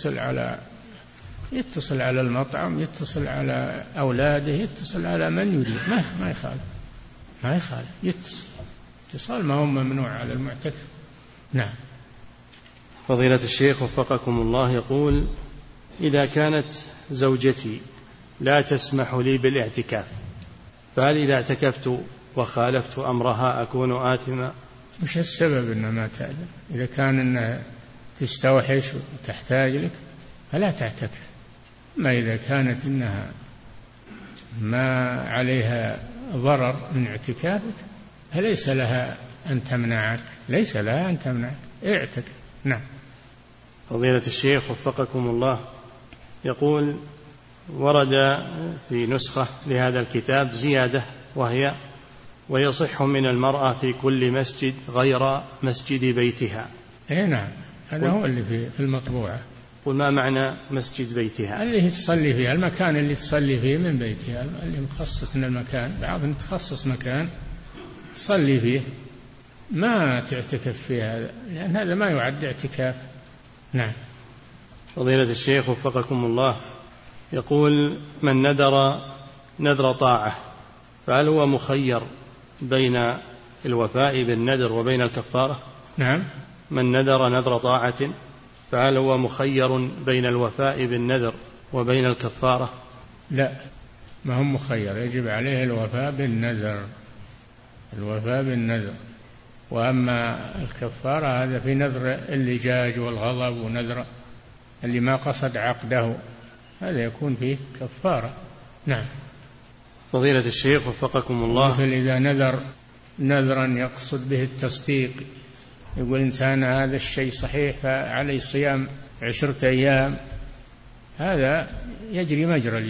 يتصل على المطعم، يتصل على أولاده، يتصل على من يريد، ما يخالف يتصل، اتصال ما هو ممنوع على المعتكف. نعم. فضيلة الشيخ وفقكم الله يقول: إذا كانت زوجتي لا تسمح لي بالاعتكاف، فهل إذا اعتكفت وخالفت أمرها أكون آثما؟ مش السبب أنها ما تأذن؟ إذا كان أنها تستوحش وتحتاج لك فلا تعتكف. ما إذا كانت أنها ما عليها ضرر من اعتكافك فليس لها أن تمنعك، اعتكف. نعم. فضيلة الشيخ وفقكم الله يقول: ورد في نسخة لهذا الكتاب زيادة، وهي: ويصح من المرأة في كل مسجد غير مسجد بيتها. نعم، هذا هو اللي في المطبوعة. قل: ما معنى مسجد بيتها؟ اللي تصلي فيه، المكان اللي تصلي فيه من بيتها، اللي مخصص من المكان، بعضهم تخصص مكان تصلي فيه، ما تعتكف فيه هذا، لأن هذا ما يعد اعتكاف. نعم. فضيلة الشيخ وفقكم الله يقول: من نذر طاعة فهل هو مخير بين الوفاء بالنذر وبين الكفارة؟ نعم. من نذر طاعة فهل هو مخير بين الوفاء بالنذر وبين الكفارة؟ لا، ما هم مخير، يجب عليه الوفاء بالنذر. وأما الكفارة هذا في نذر اللجاج والغضب ونذر اللي ما قصد عقده، هذا يكون فيه كفارة. نعم. فضيلة الشيخ وفقكم الله، مثل إذا نذرا يقصد به التصديق، يقول إنسان هذا الشيء صحيح فعليه صيام 10 أيام، هذا يجري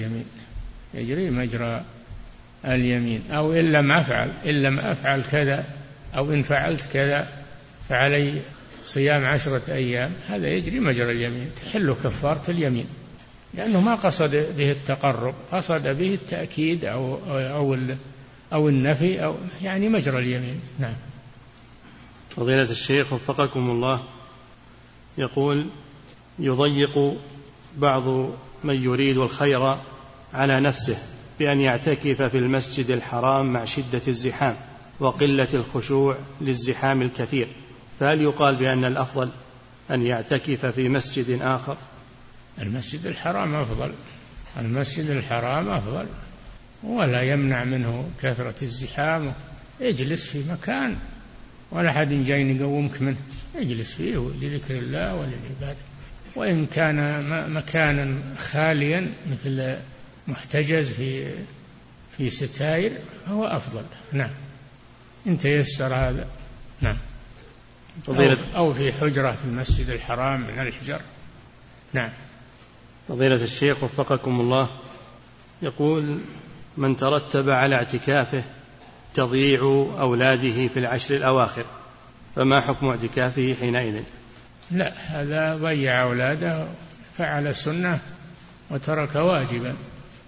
مجرى اليمين. أو إن لم أفعل كذا، أو إن فعلت كذا فعلي صيام 10 أيام، هذا يجري مجرى اليمين، تحل كفارة اليمين، لأنه ما قصد به التقرب، قصد به التأكيد أو النفي، أو يعني مجرى اليمين. نعم. فضيلة الشيخ وفقكم الله يقول: يضيق بعض من يريد الخير على نفسه بأن يعتكف في المسجد الحرام مع شدة الزحام وقلة الخشوع للزحام الكثير، فهل يقال بأن الأفضل أن يعتكف في مسجد آخر؟ المسجد الحرام أفضل، ولا يمنع منه كثرة الزحام. اجلس في مكان ولا حد جاي يقومك منه، اجلس فيه لذكر الله وللعبادة. وإن كان مكانا خاليا مثل محتجز في ستائر فهو أفضل. نعم، إن تيسر هذا. نعم. أو في حجرة في المسجد الحرام من الحجر. نعم. فضيلة الشيخ وفقكم الله يقول: من ترتب على اعتكافه تضييع أولاده في 10 الأواخر، فما حكم اعتكافه حينئذ؟ لا، هذا ضيع أولاده، فعل سنة وترك واجبا،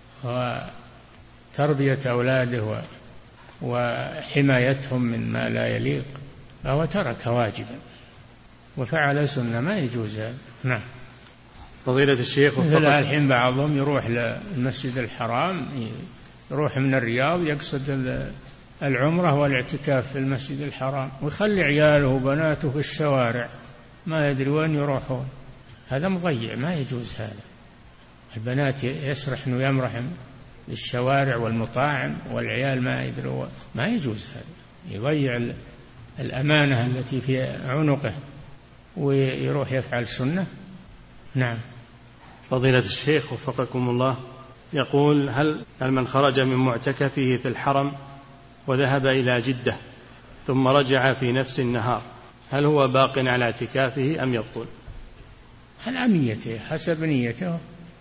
وتربية أولاده وحمايتهم من ما لا يليق، فهو ترك واجبا وفعل سنة، ما يجوز هذا. نعم. فضيلة الشيخ مثل الحين بعضهم يروح للمسجد الحرام، يروح من الرياض يقصد العمرة والاعتكاف في المسجد الحرام، ويخلي عياله وبناته في الشوارع ما يدري وين يروحون، هذا مضيع، ما يجوز هذا. البنات يسرحن ويمرحن للشوارع والمطاعم، والعيال ما يدروا، ما يجوز هذا، يضيع الأمانة التي في عنقه ويروح يفعل سنة. نعم. فضيلة الشيخ وفقكم الله يقول: هل من خرج من معتكفه في الحرم وذهب إلى جدة ثم رجع في نفس النهار، هل هو باق على اعتكافه أم يبطل؟ على نيته، حسب نيته.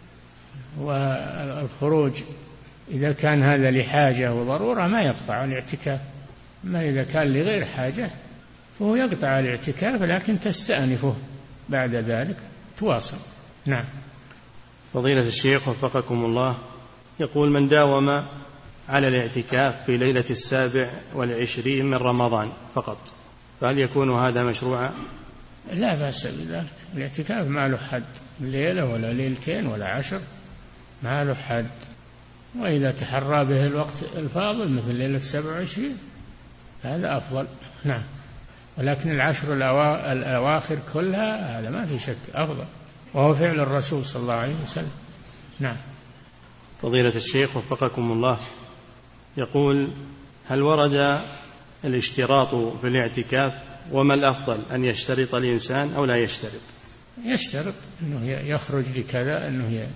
والخروج إذا كان هذا لحاجة وضرورة ما يقطع الاعتكاف، ما إذا كان لغير حاجة فهو يقطع الاعتكاف، لكن تستأنفه بعد ذلك تواصل. نعم. فضيلة الشيخ وفقكم الله يقول: من داوم على الاعتكاف في ليلة 27 من رمضان فقط، فهل يكون هذا مشروعا؟ لا بأس بذلك. الاعتكاف ما له حد، ليلة ولا ليلتين ولا 10، ما له حد. وإذا تحرى به الوقت الفاضل مثل ليلة 27 هذا أفضل. نعم. ولكن 10 الأواخر كلها هذا ما في شك أفضل، وهو فعل الرسول صلى الله عليه وسلم. نعم. فضيلة الشيخ وفقكم الله، يقول: هل ورد الاشتراط في الاعتكاف؟ وما الأفضل، أن يشترط الإنسان أو لا يشترط؟ يشترط أنه يخرج لكذا،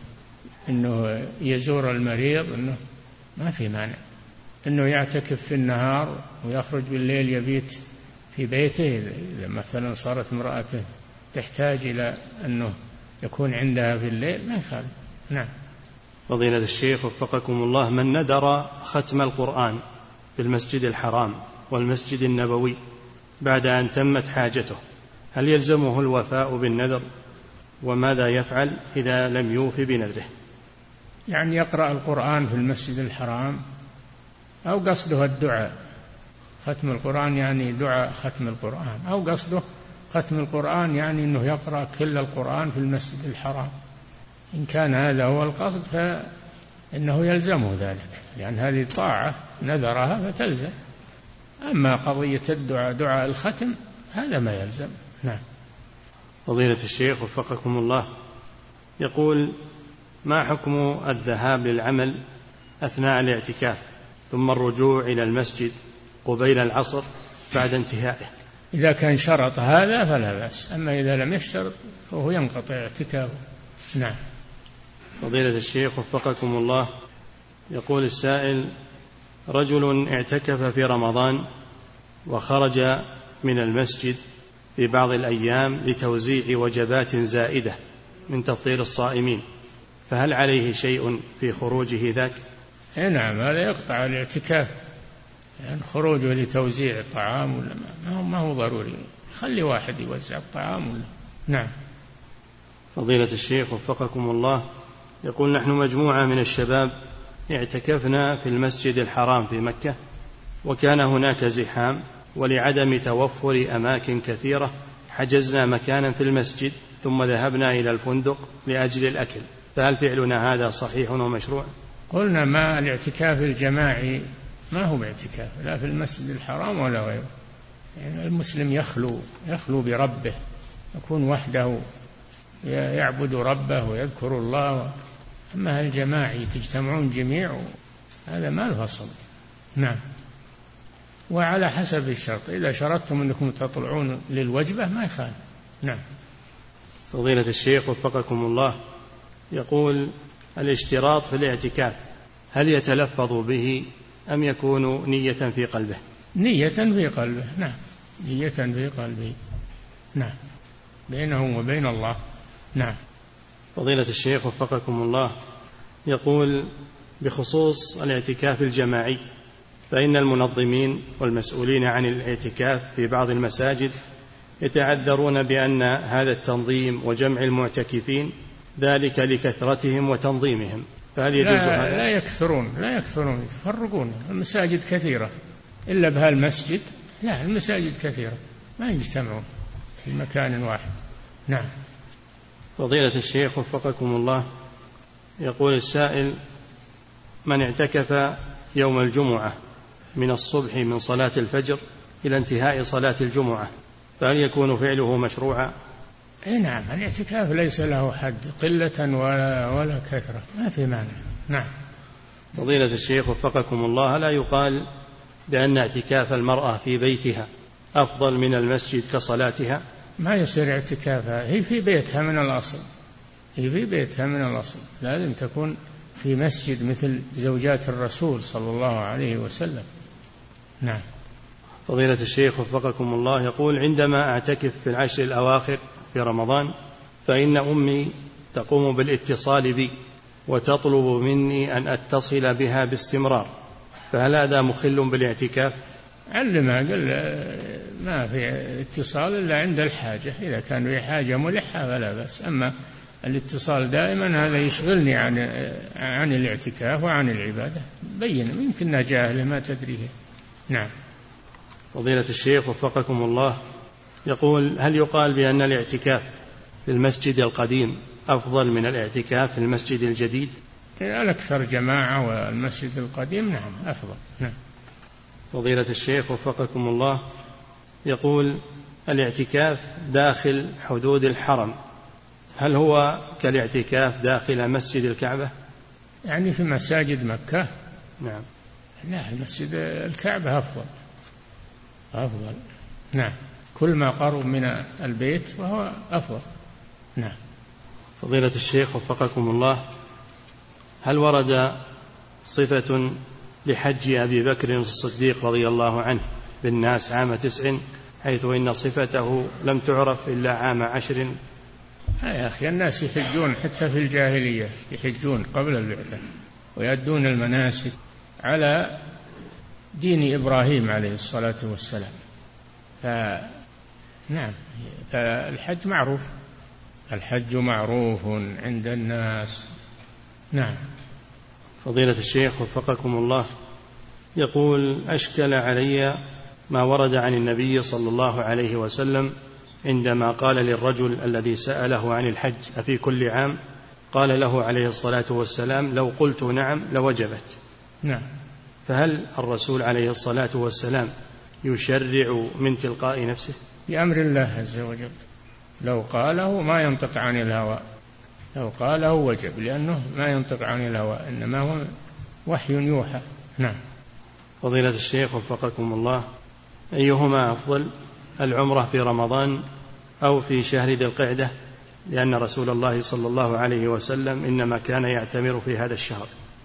أنه يزور المريض، أنه ما في مانع. أنه يعتكف في النهار ويخرج بالليل يبيت في بيته، إذا مثلا صارت امرأته تحتاج إلى أنه يكون عندها في الليل ما يخالف. نعم. فضيلة الشيخ وفقكم الله، من نذر ختم القرآن في المسجد الحرام والمسجد النبوي بعد أن تمت حاجته، هل يلزمه الوفاء بالنذر؟ وماذا يفعل إذا لم يوف بنذره؟ يعني يقرأ القرآن في المسجد الحرام، أو قصده الدعاء. ختم القرآن يعني دعاء ختم القرآن، أو قصده ختم القرآن يعني أنه يقرأ كل القرآن في المسجد الحرام. إن كان هذا هو القصد فإنه يلزمه ذلك، لأن هذه طاعة نذرها فتلزم. أما قضية الدعاء، دعاء الختم، هذا ما يلزم. نعم. فضيلة الشيخ وفقكم الله، يقول: ما حكم الذهاب للعمل أثناء الاعتكاف ثم الرجوع إلى المسجد قبيل العصر بعد انتهائه؟ إذا كان شرط هذا فلا بأس، أما إذا لم يشترط فهو ينقطع اعتكافه. نعم. فضيلة الشيخ وفقكم الله، يقول السائل: رجل اعتكف في رمضان وخرج من المسجد في بعض الأيام لتوزيع وجبات زائدة من تفطير الصائمين، فهل عليه شيء في خروجه ذاك؟ نعم، هذا يقطع الاعتكاف، يعني خروجه لتوزيع الطعام ولا ما هو ضروري، خلي واحد يوزع الطعام ولا. نعم. فضيلة الشيخ وفقكم الله، يقول: نحن مجموعة من الشباب اعتكفنا في المسجد الحرام في مكة، وكان هناك زحام، ولعدم توفر أماكن كثيرة حجزنا مكانا في المسجد ثم ذهبنا إلى الفندق لأجل الأكل، فهل فعلنا هذا صحيح ومشروع؟ قلنا ما الاعتكاف الجماعي ما هو باعتكاف لا في المسجد الحرام ولا غيره، يعني المسلم يخلو بربه، يكون وحده يعبد ربه ويذكر الله. أما الجماعي تجتمعون جميع هذا ما له أصل. نعم. وعلى حسب الشرط، إذا شرطتم أنكم تطلعون للوجبة ما يخالف. نعم. فضيلة الشيخ وفقكم الله، يقول: الاشتراط في الاعتكاف هل يتلفظ به أم يكون نية في قلبه؟ نية في قلبه. نعم، نية في قلبه. نعم، بينه وبين الله. نعم. فضيلة الشيخ وفقكم الله، يقول: بخصوص الاعتكاف الجماعي، فإن المنظمين والمسؤولين عن الاعتكاف في بعض المساجد يتعذرون بأن هذا التنظيم وجمع المعتكفين ذلك لكثرتهم وتنظيمهم، فهل يجوز هذا؟ لا يكثرون، يتفرقون. المساجد كثيرة، إلا بهالمسجد لا، المساجد كثيرة ما يجتمعون في مكان واحد. نعم. فضيلة الشيخ وفقكم الله، يقول السائل: من اعتكف يوم الجمعة من الصبح من صلاة الفجر إلى انتهاء صلاة الجمعة، فهل يكون فعله مشروعا؟ نعم، الاعتكاف ليس له حد، قلة ولا كثرة، ما في مانع. نعم. فضيلة الشيخ وفقكم الله، لا يقال بأن اعتكاف المرأة في بيتها أفضل من المسجد كصلاتها؟ ما يصير اعتكافها، هي في بيتها من الأصل، لازم تكون في مسجد مثل زوجات الرسول صلى الله عليه وسلم. نعم. فضيلة الشيخ وفقكم الله، يقول: عندما أعتكف في العشر الأواخر في رمضان فإن أمي تقوم بالاتصال بي وتطلب مني أن أتصل بها باستمرار، فهل هذا مخل بالاعتكاف؟ علمها، قل ما في اتصال إلا عند الحاجة، إذا كان في حاجة ملحة فلا بأس، أما الاتصال دائما هذا يشغلني عن الاعتكاف وعن العبادة. بين، يمكنها جاهلة ما تدريه. نعم. فضيلة الشيخ وفقكم الله، يقول: هل يقال بأن الاعتكاف في المسجد القديم أفضل من الاعتكاف في المسجد الجديد؟ الأكثر جماعة، والمسجد القديم نعم أفضل. نعم. فضيلة الشيخ وفقكم الله، يقول: الاعتكاف داخل حدود الحرم هل هو كالاعتكاف داخل مسجد الكعبة؟ يعني في مساجد مكة؟ نعم. لا، المسجد الكعبة أفضل. نعم، كل ما قرب من البيت فهو أفضل. نعم. فضيلة الشيخ وفقكم الله، هل ورد صفة لحج أبي بكر الصديق رضي الله عنه بالناس عام 9 حيث إن صفته لم تعرف إلا عام 10؟ يا أخي، الناس يحجون حتى في الجاهلية، يحجون قبل البعثة ويؤدون المناسك على دين إبراهيم عليه الصلاة والسلام. نعم، فالحج معروف، الحج معروف عند الناس. نعم. فضيلة الشيخ وفقكم الله، يقول: أشكل علي ما ورد عن النبي صلى الله عليه وسلم عندما قال للرجل الذي سأله عن الحج أفي كل عام، قال له عليه الصلاة والسلام: لو قلت نعم لوجبت. نعم. فهل الرسول عليه الصلاة والسلام يشرع من تلقاء نفسه؟ بأمر الله عز وجل، لو قاله ما ينطق عن الهوى، لو قاله وجب، لأنه ما ينطق عن الهوى، إنما هو وحي يوحى. نعم. فضيلة الشيخ وفقكم الله، أيهما أفضل، العمرة في رمضان أو في شهر ذي القعدة؟ لأن رسول الله صلى الله عليه وسلم إنما كان يعتمر في هذا الشهر.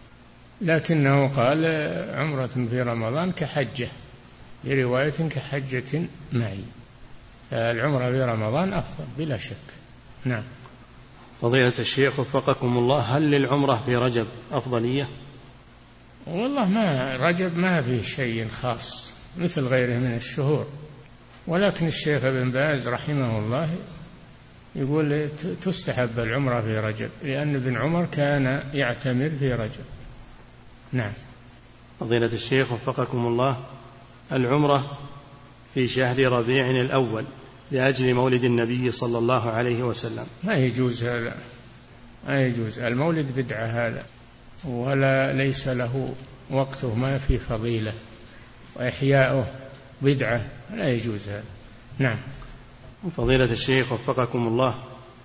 لكنه قال عمرة في رمضان كحجة، في رواية كحجة معي، العمرة في رمضان أفضل بلا شك. نعم. فضيلة الشيخ وفقكم الله، هل للعمرة في رجب أفضلية؟ والله ما رجب ما فيه شيء خاص مثل غيره من الشهور، ولكن الشيخ ابن باز رحمه الله يقول تستحب العمرة في رجب، لأن ابن عمر كان يعتمر في رجب. نعم. فضيلة الشيخ وفقكم الله، العمرة في شهر ربيع الأول لأجل مولد النبي صلى الله عليه وسلم ما يجوز هذا، ما يجوز، المولد بدعة هذا، ولا ليس له وقته، ما في فضيلة، وإحياؤه بدعة، لا يجوز هذا. نعم. فضيلة الشيخ وفقكم الله،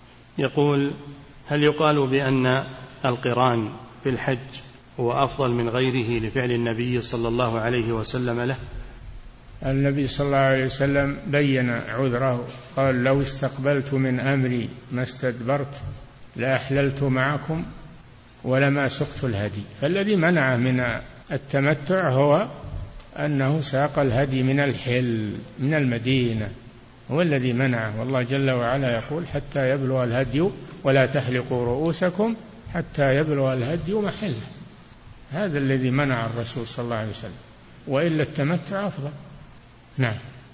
يقول: هل يقال بأن القران في الحج هو أفضل من غيره لفعل النبي صلى الله عليه وسلم له؟ النبي صلى الله عليه وسلم بين عذره، قال: لو استقبلت من أمري ما استدبرت لأحللت معكم ولما سقت الهدي. فالذي منع من التمتع هو أنه ساق الهدي من الحل من المدينة، هو الذي منعه. والله جل وعلا يقول: حتى يبلغ الهدي ولا تحلقوا رؤوسكم حتى يبلغ الهدي محله. هذا الذي منع الرسول صلى الله عليه وسلم، وإلا التمتع أفضل. نعم.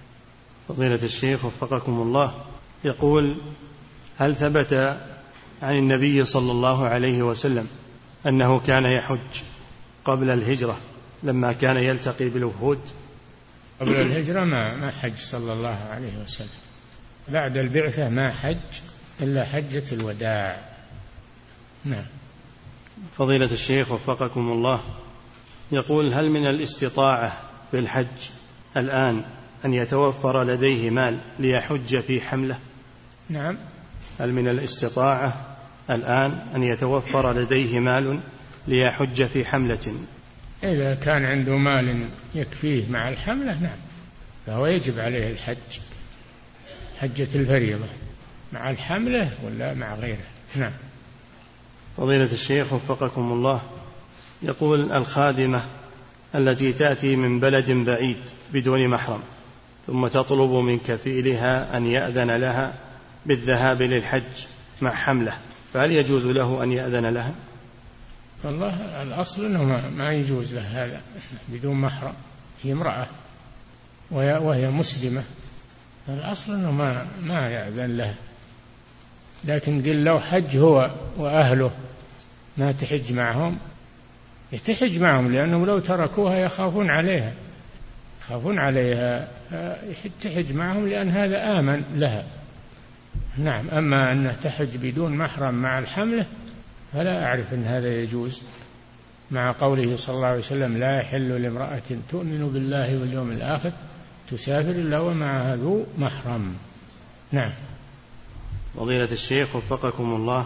فضيلة الشيخ وفقكم الله، يقول: هل ثبت عن النبي صلى الله عليه وسلم أنه كان يحج قبل الهجرة لما كان يلتقي بالوفود؟ قبل الهجرة ما حج صلى الله عليه وسلم، بعد البعثة ما حج إلا حجة الوداع. نعم. فضيلة الشيخ وفقكم الله، يقول: هل من الاستطاعة في الحج الآن أن يتوفر لديه مال ليحج في حملة؟ نعم. هل من الاستطاعة الآن أن يتوفر لديه مال ليحج في حملة؟ إذا كان عنده مال يكفيه مع الحملة نعم، فهو يجب عليه الحج، حجة الفريضة، مع الحملة ولا مع غيره. نعم. فضيلة الشيخ وفقكم الله، يقول: الخادمة التي تأتي من بلد بعيد بدون محرم ثم تطلب من كفيلها أن يأذن لها بالذهاب للحج مع حملة، فهل يجوز له أن يأذن لها؟ والله الأصل أنه ما يجوز له هذا بدون محرم، هي امرأة وهي مسلمة، الأصل أنه ما يأذن لها. لكن قل لو حج هو وأهله ما تحج معهم، تحج معهم، لأنهم لو تركوها يخافون عليها، يخافون عليها تحج معهم لأن هذا آمن لها. نعم. أما أن تحج بدون محرم مع الحملة فلا أعرف أن هذا يجوز، مع قوله صلى الله عليه وسلم لا يحل لامرأة تؤمن بالله واليوم الآخر تسافر إلا ومعها ذو محرم. نعم. فضيلة الشيخ وفقكم الله،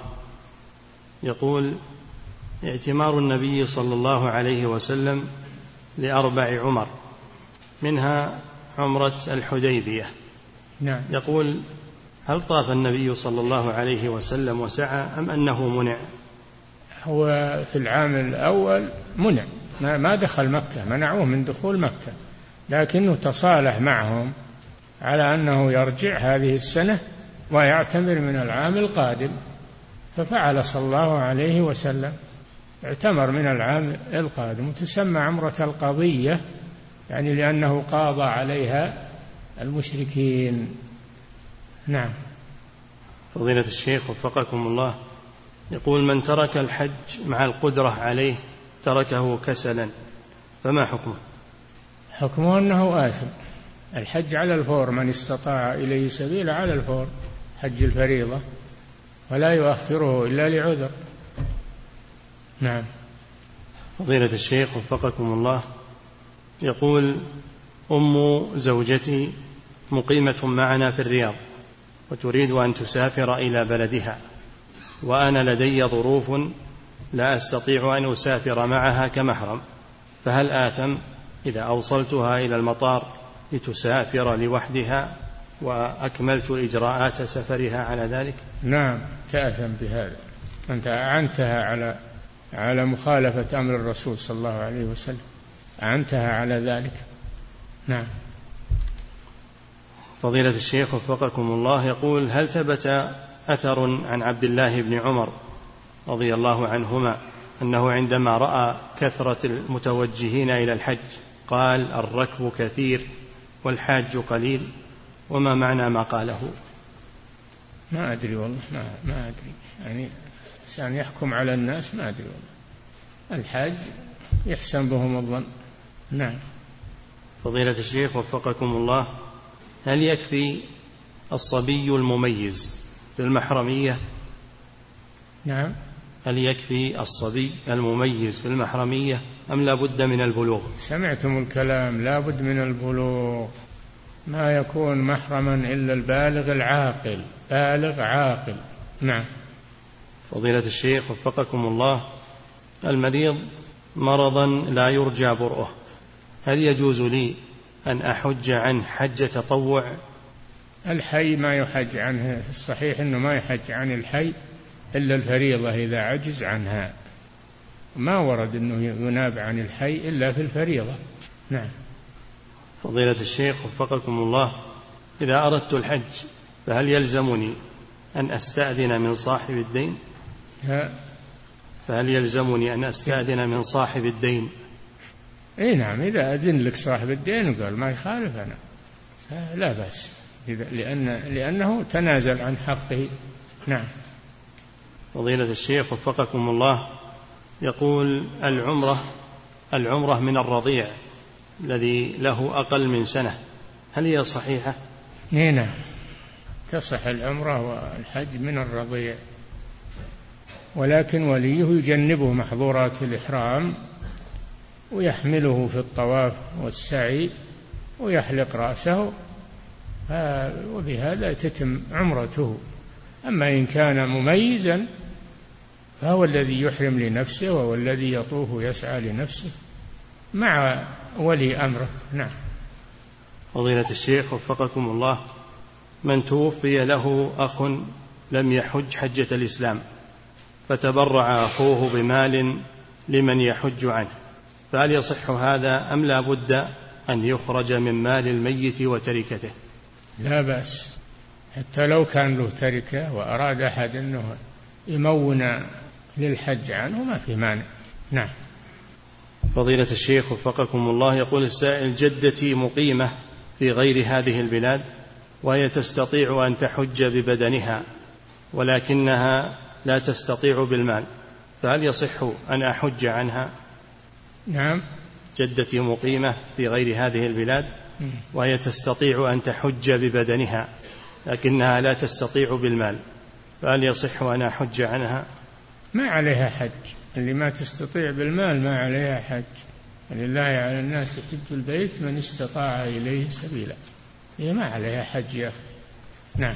يقول: اعتمار النبي صلى الله عليه وسلم ل4 عمر، منها عمرة الحديبية. نعم. يقول: هل طاف النبي صلى الله عليه وسلم وسعى أم أنه منع؟ هو في العام الأول منع، ما دخل مكة، منعوه من دخول مكة، لكنه تصالح معهم على أنه يرجع هذه السنة ويعتمر من العام القادم، ففعل صلى الله عليه وسلم، اعتمر من العام القادم، وتسمى عمرة القضية، يعني لأنه قاضى عليها المشركين. نعم. فضيلة الشيخ وفقكم الله، يقول: من ترك الحج مع القدرة عليه تركه كسلا، فما حكمه؟ حكمه أنه آثم. الحج على الفور، من استطاع إليه سبيل على الفور، حج الفريضة، ولا يؤخره إلا لعذر. نعم. فضيلة الشيخ وفقكم الله، يقول: أم زوجتي مقيمة معنا في الرياض وتريد أن تسافر إلى بلدها، وأنا لدي ظروف لا أستطيع أن أسافر معها كمحرم، فهل آثم إذا أوصلتها إلى المطار لتسافر لوحدها وأكملت إجراءات سفرها على ذلك؟ نعم، تأثم بهذا، أنت أعنتها على مخالفة أمر الرسول صلى الله عليه وسلم، أعنتها على ذلك. نعم. فضيلة الشيخ وفقكم الله، يقول: هل ثبت أثر عن عبد الله بن عمر رضي الله عنهما أنه عندما رأى كثرة المتوجهين إلى الحج قال: الركب كثير والحاج قليل، وما معنى ما قاله؟ ما أدري والله، ما أدري، يعني إنسان يحكم على الناس، ما أدري والله، الحاج يحسن بهم الظن. نعم. فضيلة الشيخ وفقكم الله، هل يكفي الصبي المميز في المحرمية؟ نعم. هل يكفي الصبي المميز في المحرمية أم لا بد من البلوغ؟ سمعتم الكلام، لا بد من البلوغ، ما يكون محرما إلا البالغ العاقل، بالغ عاقل. نعم. فضيلة الشيخ وفقكم الله، المريض مرضا لا يرجى برؤه، هل يجوز لي أن أحج عنه حج تطوع؟ الحي ما يحج عنه، الصحيح أنه ما يحج عن الحي إلا الفريضة إذا عجز عنها، ما ورد أنه يناب عن الحي إلا في الفريضة. نعم. فضيلة الشيخ وفقكم الله، إذا أردت الحج فهل يلزمني أن أستأذن من صاحب الدين؟ فهل يلزمني أن أستأذن من صاحب الدين؟ إيه نعم، إذا أذن لك صاحب الدين وقال ما يخالف أنا لا بأس، لأنه تنازل عن حقه. نعم. فضيلة الشيخ وفقكم الله، يقول: العمرة من الرضيع الذي له أقل من سنة، هل هي صحيحة؟ نعم، تصح العمرة والحج من الرضيع، ولكن وليه يجنبه محظورات الإحرام ويحمله في الطواف والسعي ويحلق رأسه، وبهذا تتم عمرته. أما إن كان مميزا فهو الذي يحرم لنفسه، وهو الذي يطوف يسعى لنفسه مع ولي أمره. نعم. فضيلة الشيخ وفقكم الله، من توفي له أخ لم يحج حجة الإسلام فتبرع أخوه بمال لمن يحج عنه، فهل يصح هذا أم لا بد أن يخرج من مال الميت وتركته؟ لا بأس، حتى لو كان له تركة وأراد أحد أنه يمون للحج عنه ما في مانع. نعم. فضيلة الشيخ وفقكم الله، يقول السائل: جدتي مقيمة في غير هذه البلاد وهي تستطيع أن تحج ببدنها ولكنها لا تستطيع بالمال، فهل يصح أن أحج عنها؟ نعم. جدتي مقيمة في غير هذه البلاد وهي تستطيع أن تحج ببدنها لكنها لا تستطيع بالمال، فهل يصح أن أحج عنها؟ ما عليها حج، اللي ما تستطيع بالمال ما عليها حج. لله على الناس حج البيت من استطاع إليه سبيلا، هي ما عليها حج يا أخي. نعم.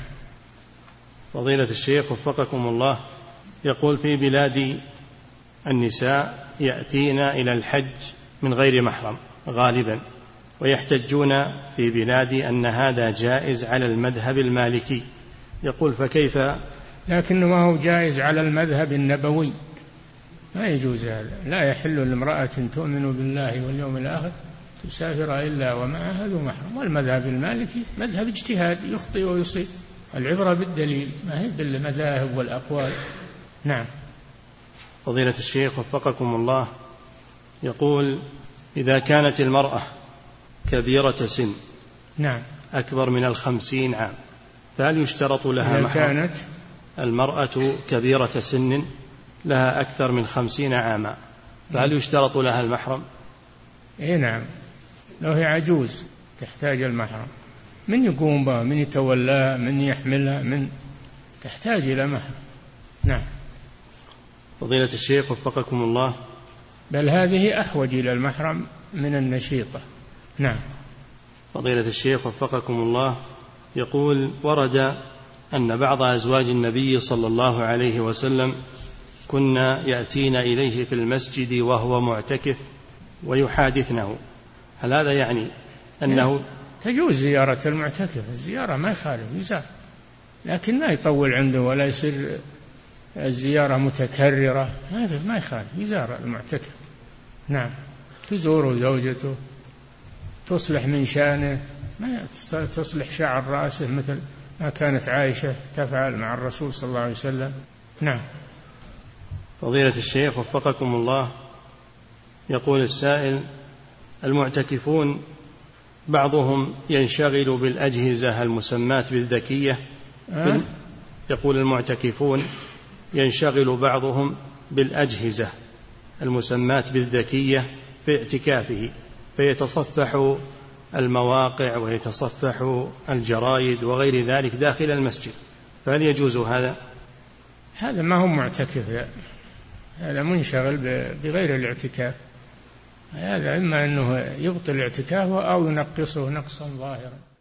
فضيلة الشيخ وفقكم الله، يقول في بلاد النساء يأتين إلى الحج من غير محرم غالبا، ويحتجون في بلادي أن هذا جائز على المذهب المالكي، يقول فكيف؟ لكنه ما هو جائز على المذهب النبوي، ما يجوز هذا. لا يحل لامرأة تؤمن بالله واليوم الآخر تسافر إلا ومعها ذو محرم. والمذهب المالكي مذهب اجتهاد، يخطئ ويصيب، العبرة بالدليل ما هي بالمذاهب والأقوال. نعم. فضيلة الشيخ وفقكم الله، يقول إذا كانت المرأة كبيرة سن، نعم، أكبر من 50 عام، فهل يشترط لها محرم؟ كانت المرأة كبيرة سن لها أكثر من 50 عاما، فهل يشترط لها المحرم؟ إيه نعم، لو هي عجوز تحتاج المحرم، من يقوم بها، من يتولاها، من يحملها، من تحتاج إلى محرم. نعم. فضيلة الشيخ وفقكم الله، بل هذه أحوج إلى المحرم من النشيطة. نعم. فضيلة الشيخ وفقكم الله، يقول ورد أن بعض أزواج النبي صلى الله عليه وسلم كنا يأتين إليه في المسجد وهو معتكف ويحادثنه، هل هذا يعني أنه تجوز زيارة المعتكف؟ الزيارة ما يخالف، يزار، لكن ما يطول عنده ولا يصير الزيارة متكررة، ما يخالف، يزار المعتكف. نعم. تزور زوجته، تصلح من شأنه، ما تصلح شعر رأسه مثل ما كانت عائشة تفعل مع الرسول صلى الله عليه وسلم. نعم. فضيلة الشيخ وفقكم الله، يقول السائل المعتكفون بعضهم ينشغل بالأجهزة المسماة بالذكية يقول المعتكفون ينشغل بعضهم بالأجهزة المسماة بالذكية في اعتكافه، فيتصفح المواقع ويتصفح الجرائد وغير ذلك داخل المسجد، فهل يجوز هذا؟ هذا ما هو معتكف، هذا منشغل بغير الاعتكاف، هذا إما أنه يبطل اعتكافه أو ينقصه نقصا ظاهرا.